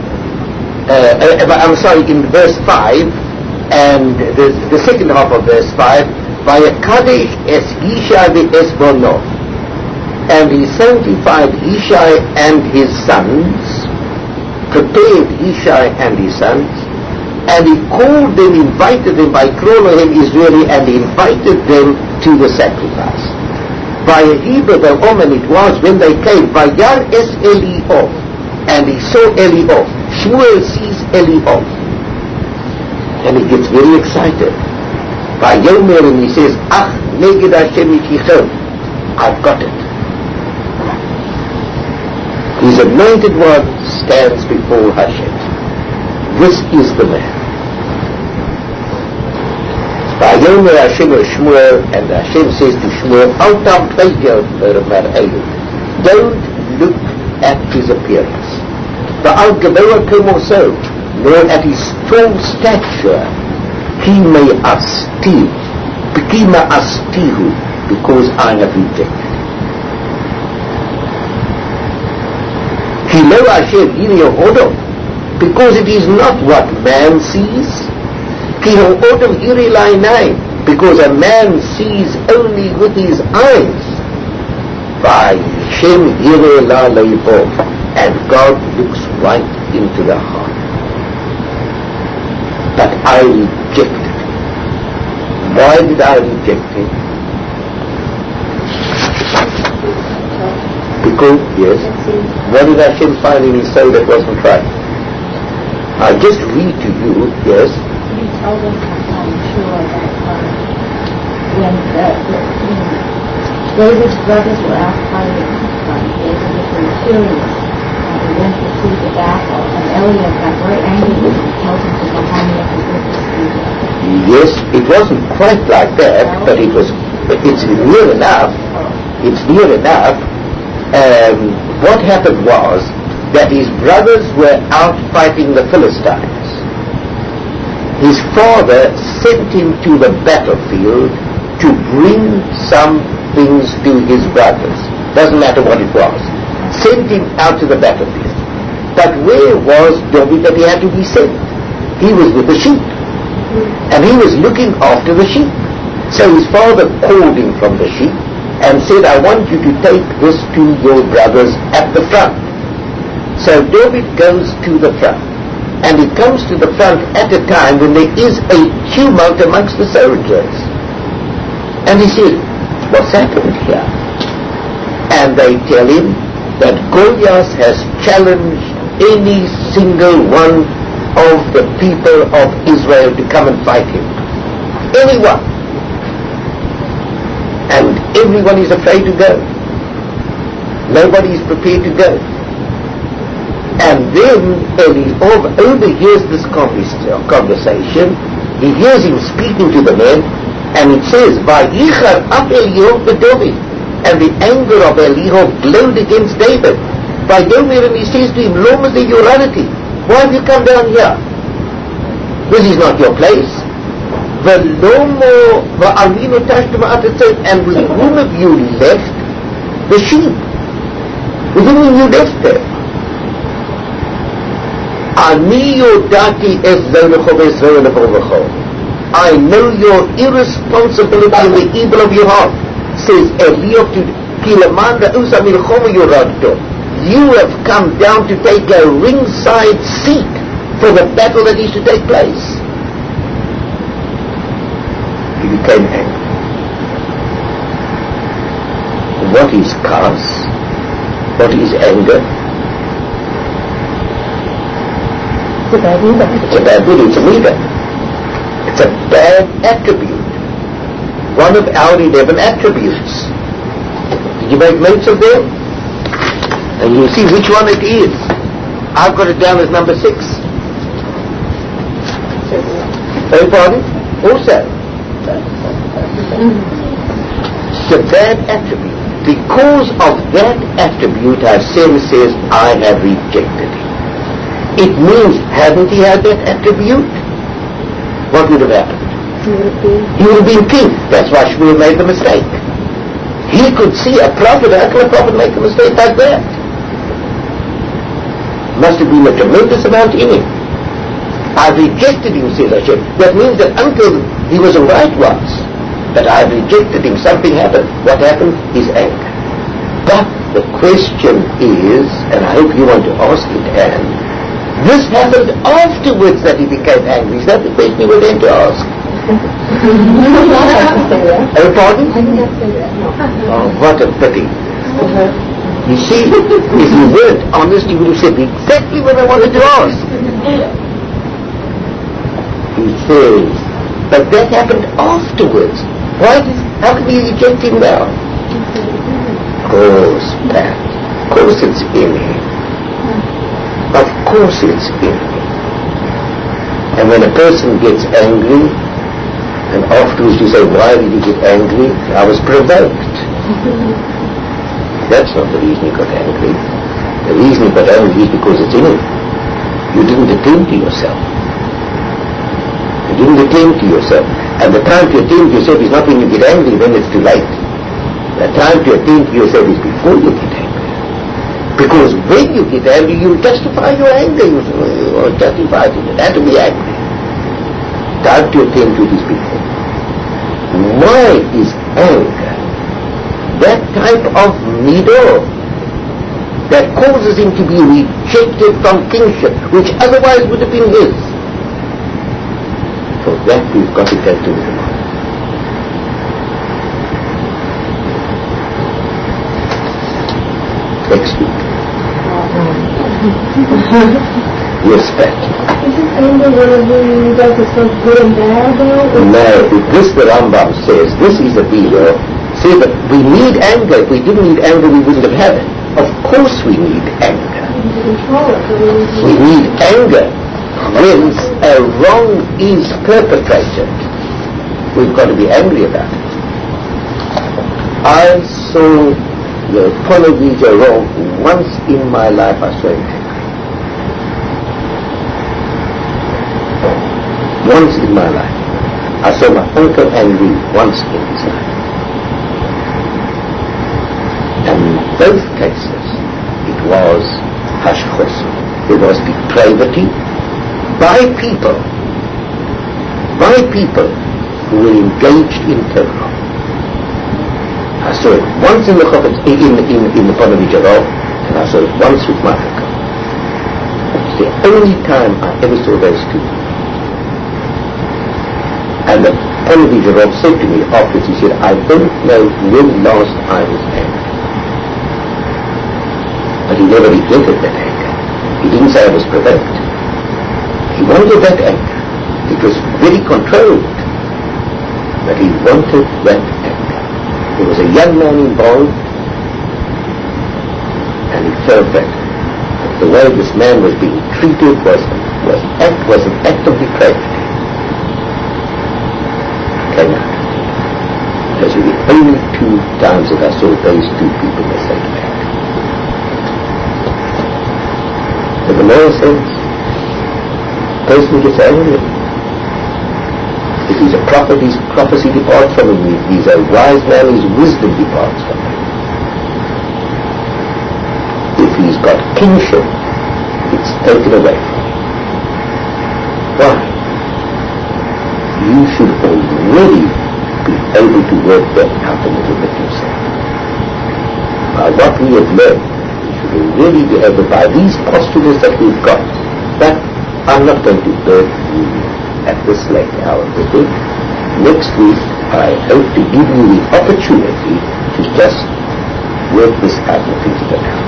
in verse 5, and the second half of verse 5, Vayakadesh es Yishai ve'es bono, and he sanctified Yishai and his sons, prepared Yishai and his sons, and he called them, invited them by Kronohem Israeli, and invited them to the sacrifice. By a Hebrew, the woman it was when they came, Vayar es Elioth, and he saw Elioth. Shmuel sees Elioth, and he gets very excited. By Yomer, and he says, Ach, neged Hashem yichichon, I've got it. His anointed one stands before Hashem. This is the man. Vayomer Hashem Shmuel, and Hashem says to Shmuel, don't look at his appearance. Va'al Gemara Komoso, nor at his tall stature, Kima astihu, because I have rejected. Kilo Hashem Yiri Hodom, because it is not what man sees. Kiho Odom Yiri Lainai, because a man sees only with his eyes. By Shem Yiri La Leivo, and God looks right into the heart. But I rejected him. Why did I reject him? Because, yes, what did Hashem find in his soul that wasn't right? I'll just read to you, yes. You told us, I'm sure, that when David's brothers were out fighting, David was furious, and he went to see the battle, and Eliab got very angry and told him to go home and make Yes, it wasn't quite like that, but it's near enough. It's near enough. What happened was that his brothers were out fighting the Philistines. His father sent him to the battlefield to bring some things to his brothers. Doesn't matter what it was. Sent him out to the battlefield. But where was David that he had to be sent? He was with the sheep. And he was looking after the sheep. So his father called him from the sheep and said, I want you to take this to your brothers at the front. So David goes to the front. And he comes to the front at a time when there is a tumult amongst the soldiers. And he said, what's happened here? And they tell him that Goliath has challenged any single one of the people of Israel to come and fight him. Anyone. And everyone is afraid to go. Nobody is prepared to go. And then Eliyahu overhears this conversation. He hears him speaking to the men, and it says, "Vayichar af Eliyahu b'David," and the anger of Eliyahu glowed against David. Vayomer, and he says to him, "Lo mazeh yoradati, why have you come down here? This is not your place." V'lomo va'arvino tashtuma atatzot, and with whom have you left the sheep? With whom have you left them? Ani yodati es zonecho v'Yisrael levovecho. I know your irresponsibility and the evil of your heart, says Eliyahu to Kilaman ra'usa milchoma yoradto. You have come down to take a ringside seat for the battle that is to take place. He became angry. What is chaos? What is anger? It's a bad mood, it's a meter. It's a bad attribute. One of our 11 attributes. Did you make notes of them? And you see which one it is. I've got it down as number 6. Beg pardon? Also. It's a bad attribute. Because of that attribute, Hashem says, I have rejected him. It means, hadn't he had that attribute? What would have happened? He would have been king. That's why Shmuel made the mistake. He could see a prophet, how can a prophet make a mistake like that? Must have been a tremendous amount in him. I've rejected him, says Hashem. That means that until he was alright once, but I've rejected him, something happened. What happened? His anger. But the question is, and I hope you want to ask it, Anne, this happened afterwards that he became angry. Is that the question you were going to ask? Pardon? Oh, what a pity. You see, if you weren't honest, you would have said exactly what I wanted to ask. He says, but that happened afterwards. How can you reject him now? Of course, Pat. Of course it's in him. Of course it's in him. And when a person gets angry, and afterwards you say, why did he get angry? I was provoked. That's not the reason he got angry. The reason he got angry is because it's in him. You didn't attend to yourself. You didn't attend to yourself. And the time to attend to yourself is not when you get angry, then it's too late. The time to attend to yourself is before you get angry. Because when you get angry, you justify your anger. You justify it. You have to be angry. Time to attend to these people. Why is anger that type of midah that causes him to be rejected from kingship, which otherwise would have been his? For that we've got to go to the Gemara. Next week. Yes, Pat. Is this anger one of the does it so good and bad though? No, this the Rambam says, this is a deal. Say that we need anger. If we didn't need anger, we wouldn't have had it. Of course we need anger. We need anger. When a wrong is perpetrated, we've got to be angry about it. I saw the Ponevezher wrong once in my life. I saw him angry. Once in my life. I saw my uncle angry once in his life. And in both cases, it was hashchos. It was depravity by people who were engaged in terror. I saw it once in the Ponevezher, and I saw it once with my uncle. It's the only time I ever saw those two. And the Ponevezher said to me afterwards, he said, I don't know when last I was angry. But he never regretted that anger. He didn't say I was provoked. He wanted that anger. It was very controlled. But he wanted that anger. There was a young man involved, and he felt that the way this man was being treated was an act of depravity. Came out. Those were the only 2 times that I saw those 2 people were saved back. But the moral sense, the person gets angry. If he's a prophet, his prophecy departs from him. If he's a wise man, his wisdom departs from him. If he's got kingship, it's taken away from him. Why? You should already be able to work that out a little bit yourself. By what we have learned, we should already be able, by these postulates that we've got, but I'm not going to burden you at this late hour with it. Next week, I hope to give you the opportunity to just work this out and think it out.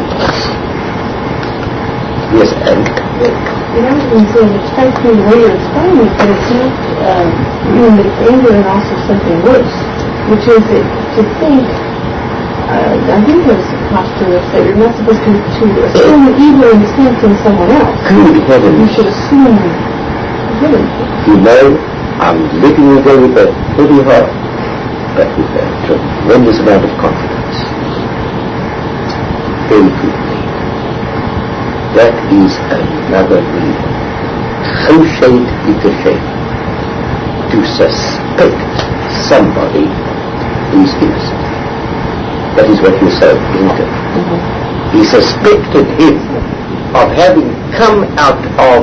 Yes, and? You know, it strikes me the way you're explaining it, but it's not anger and also something worse, which is to think, I think there's a postulate that you're not supposed to assume evil in sense in someone else. Good heavens. You should assume good. You know, I'm letting you go with a heavy heart, but with a tremendous amount of confidence. Very quickly. That is another reason. Khoshed b'kashed. To suspect somebody who is innocent. That is what you said, isn't it? He suspected him of having come out of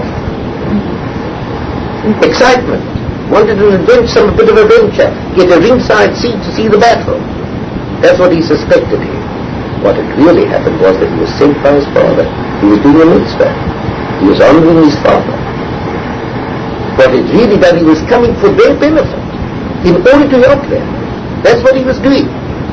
excitement, wanted to invent some bit of adventure, get a ringside seat to see the battle. That's what he suspected him. What had really happened was that he was sent by his father. He was doing a mitzvah. He was honoring his father. What he really done, he was coming for their benefit, in order to help them. That's what he was doing.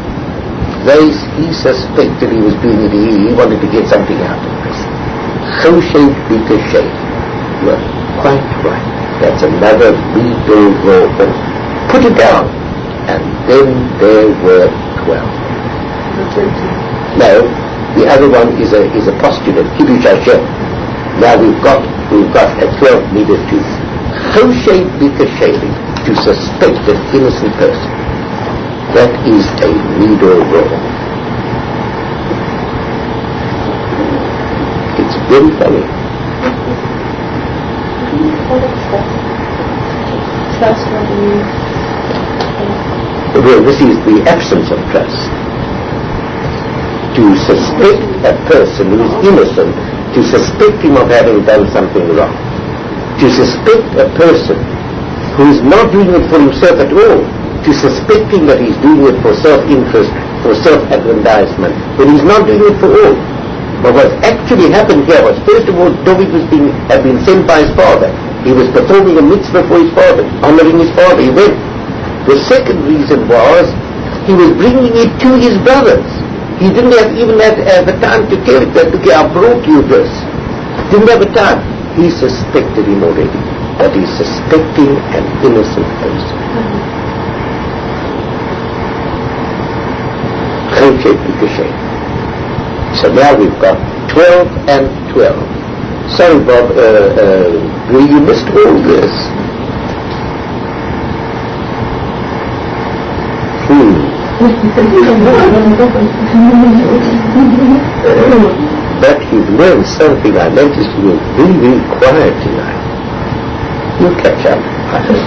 He suspected he was doing it, he wanted to get something out of this. Khoshed b'kashed. You are quite right. That's another middle row. Put it down. And then there were 12. No, the other one is a postulate, Kiddush Hashem. Now we've got a 12 needed to Khoshed b'kashed, to suspect an innocent person. That is a middle row. It's very funny. Well, this is the absence of trust. To suspect a person who is innocent, to suspect him of having done something wrong, to suspect a person who is not doing it for himself at all, to suspect him that he's doing it for self-interest, for self-aggrandizement, when he's not doing it for all. But what actually happened here was, first of all, David had been sent by his father. He was performing a mitzvah for his father, honoring his father. He went. The second reason was, he was bringing it to his brothers. He didn't even have the time to tell it that, okay, I brought you this. Didn't have the time. He suspected him already. But he's suspecting an innocent person. Khoshed b'kashed. So now we've got 12 and 12. Sorry, Bob, you missed all this. But you've learned something. I noticed you were very, very quiet tonight. You'll catch up, I hope.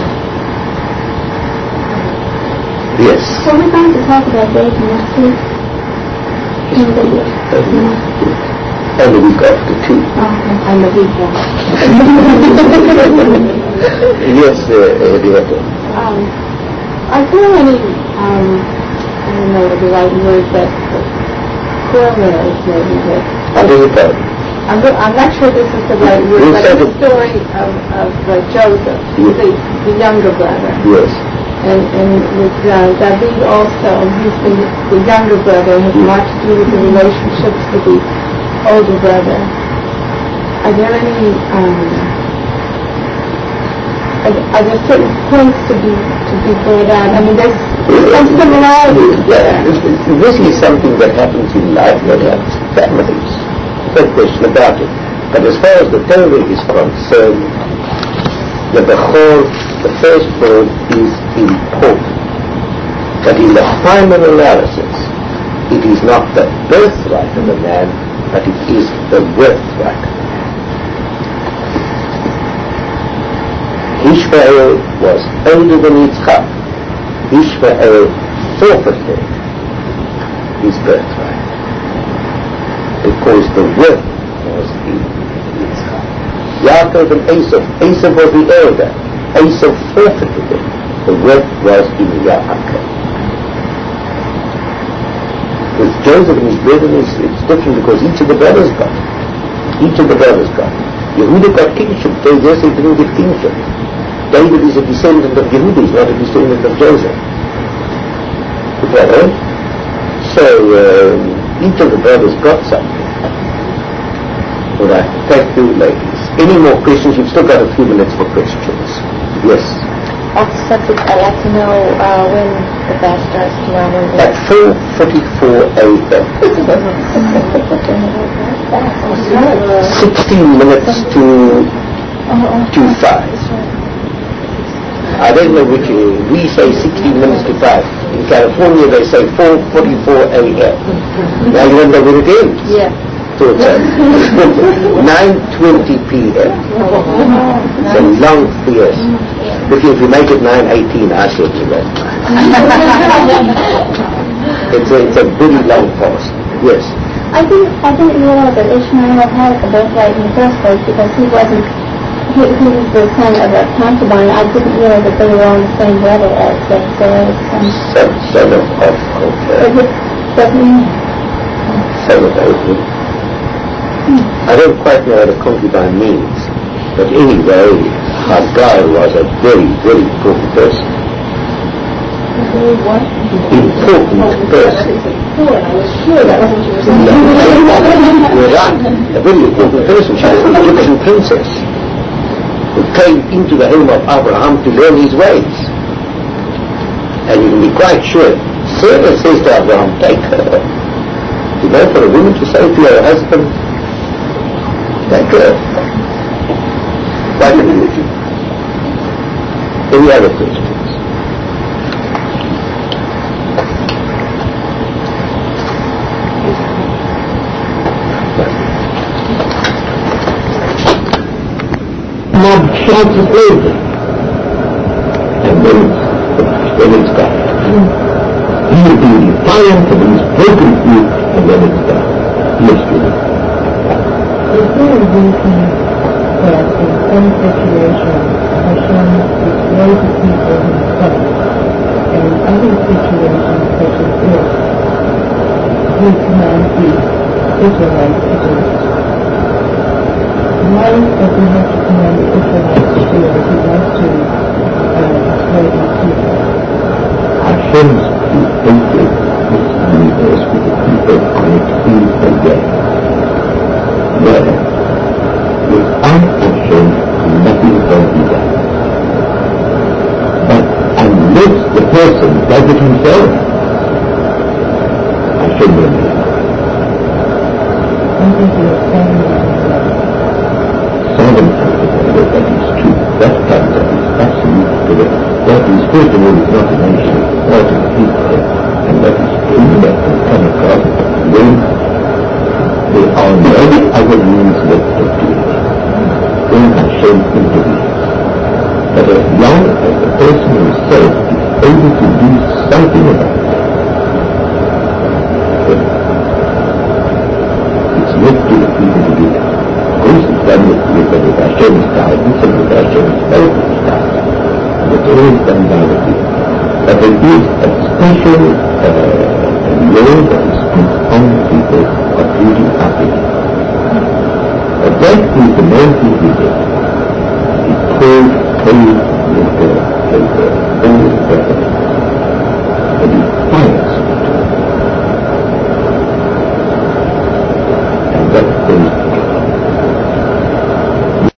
Yes. So we're going to talk about dating next week. And the week after too. And the weekend. Yes, Henrietta. Are there any, I don't know the right word, but corollaries maybe that... Under the phone. I'm not sure this is the right word, but the story of Joseph, the younger brother. Yes. And with David also, he's the younger brother, has a lot to do with the relationships with the older brother. Are there any, are there certain points to be brought out? I mean, there's some similarities there. This is something that happens in life, that happens in families. no question about it. But as far as the Torah is concerned, the first word is important. But in the final analysis, it is not the birthright of a man, but it is the birthright. Ishmael was older than Yitzchak. Ishmael forfeited his birthright because the worth was in Yitzchak. Yaakov and Esau. Esau was the elder. Esau forfeited it. The worth was in Yaakov. With Joseph and his brethren, it's different because each of the brothers got it. Each of the brothers got it. Yehuda got kingship. Joseph didn't get kingship. David is a descendant of Yehuda, he's not a descendant of Joseph. So each of the brothers got something. All right, thank you, ladies. Any more questions? You've still got a few minutes for questions. Yes. Off subject, I'd like to know when the fast starts tomorrow morning. At 4:44 a.m. 16 minutes to 5. I don't know which, we say 16 minutes to 5. In California they say 4:44 a.m. Now you don't know what it is? Yeah. So it's 9:20 p.m. It's a long, yes. If you make it 9:18, I said you don't. It's a very long fast. Yes. I didn't realize that Ishmael had a birthright in the first place because he was the son of a concubine. I didn't realize that they were on the same level as the Son of I don't quite know what a concubine means, but anyway, Hagar was a very, very important person. Important person. I was sure that wasn't what you were saying. You're right. A very important person. She was an Egyptian princess who came into the home of Abraham to learn his ways. And you can be quite sure, Sarah says to Abraham, take her. You know, for a woman to say to her husband, take her. Quite unusual. Any other questions? Mob shouts of over. And then it's done. He will be defiant of his broken fruit, and then it's done. Yes, Julie. Is there a reason that in some situations Hashem displays the people himself, and in other situations such as this, he commands the Israelites to do it? Why does he have to command the Israelites to do it if he wants to display these people? Hashem's created this universe with the people on its feet again. Where, without Hashem, nothing can be done. But unless the person does it himself, Hashem will do it. I think he was saying that Sovereign that is true. That comes that is absolute correct. That is, first of all, is not a nation, it's part of the people. And that is true, that can come across when there are no other means left of doing it. Then Hashem intervenes. But as long as the person himself is able to do something about it, then it's left to the people to do it. Of course, it's done with Hashem's guidance and with Hashem's help and stuff. And it's always done by the people. But there is a special law that is put on people of duty up in. But that is the main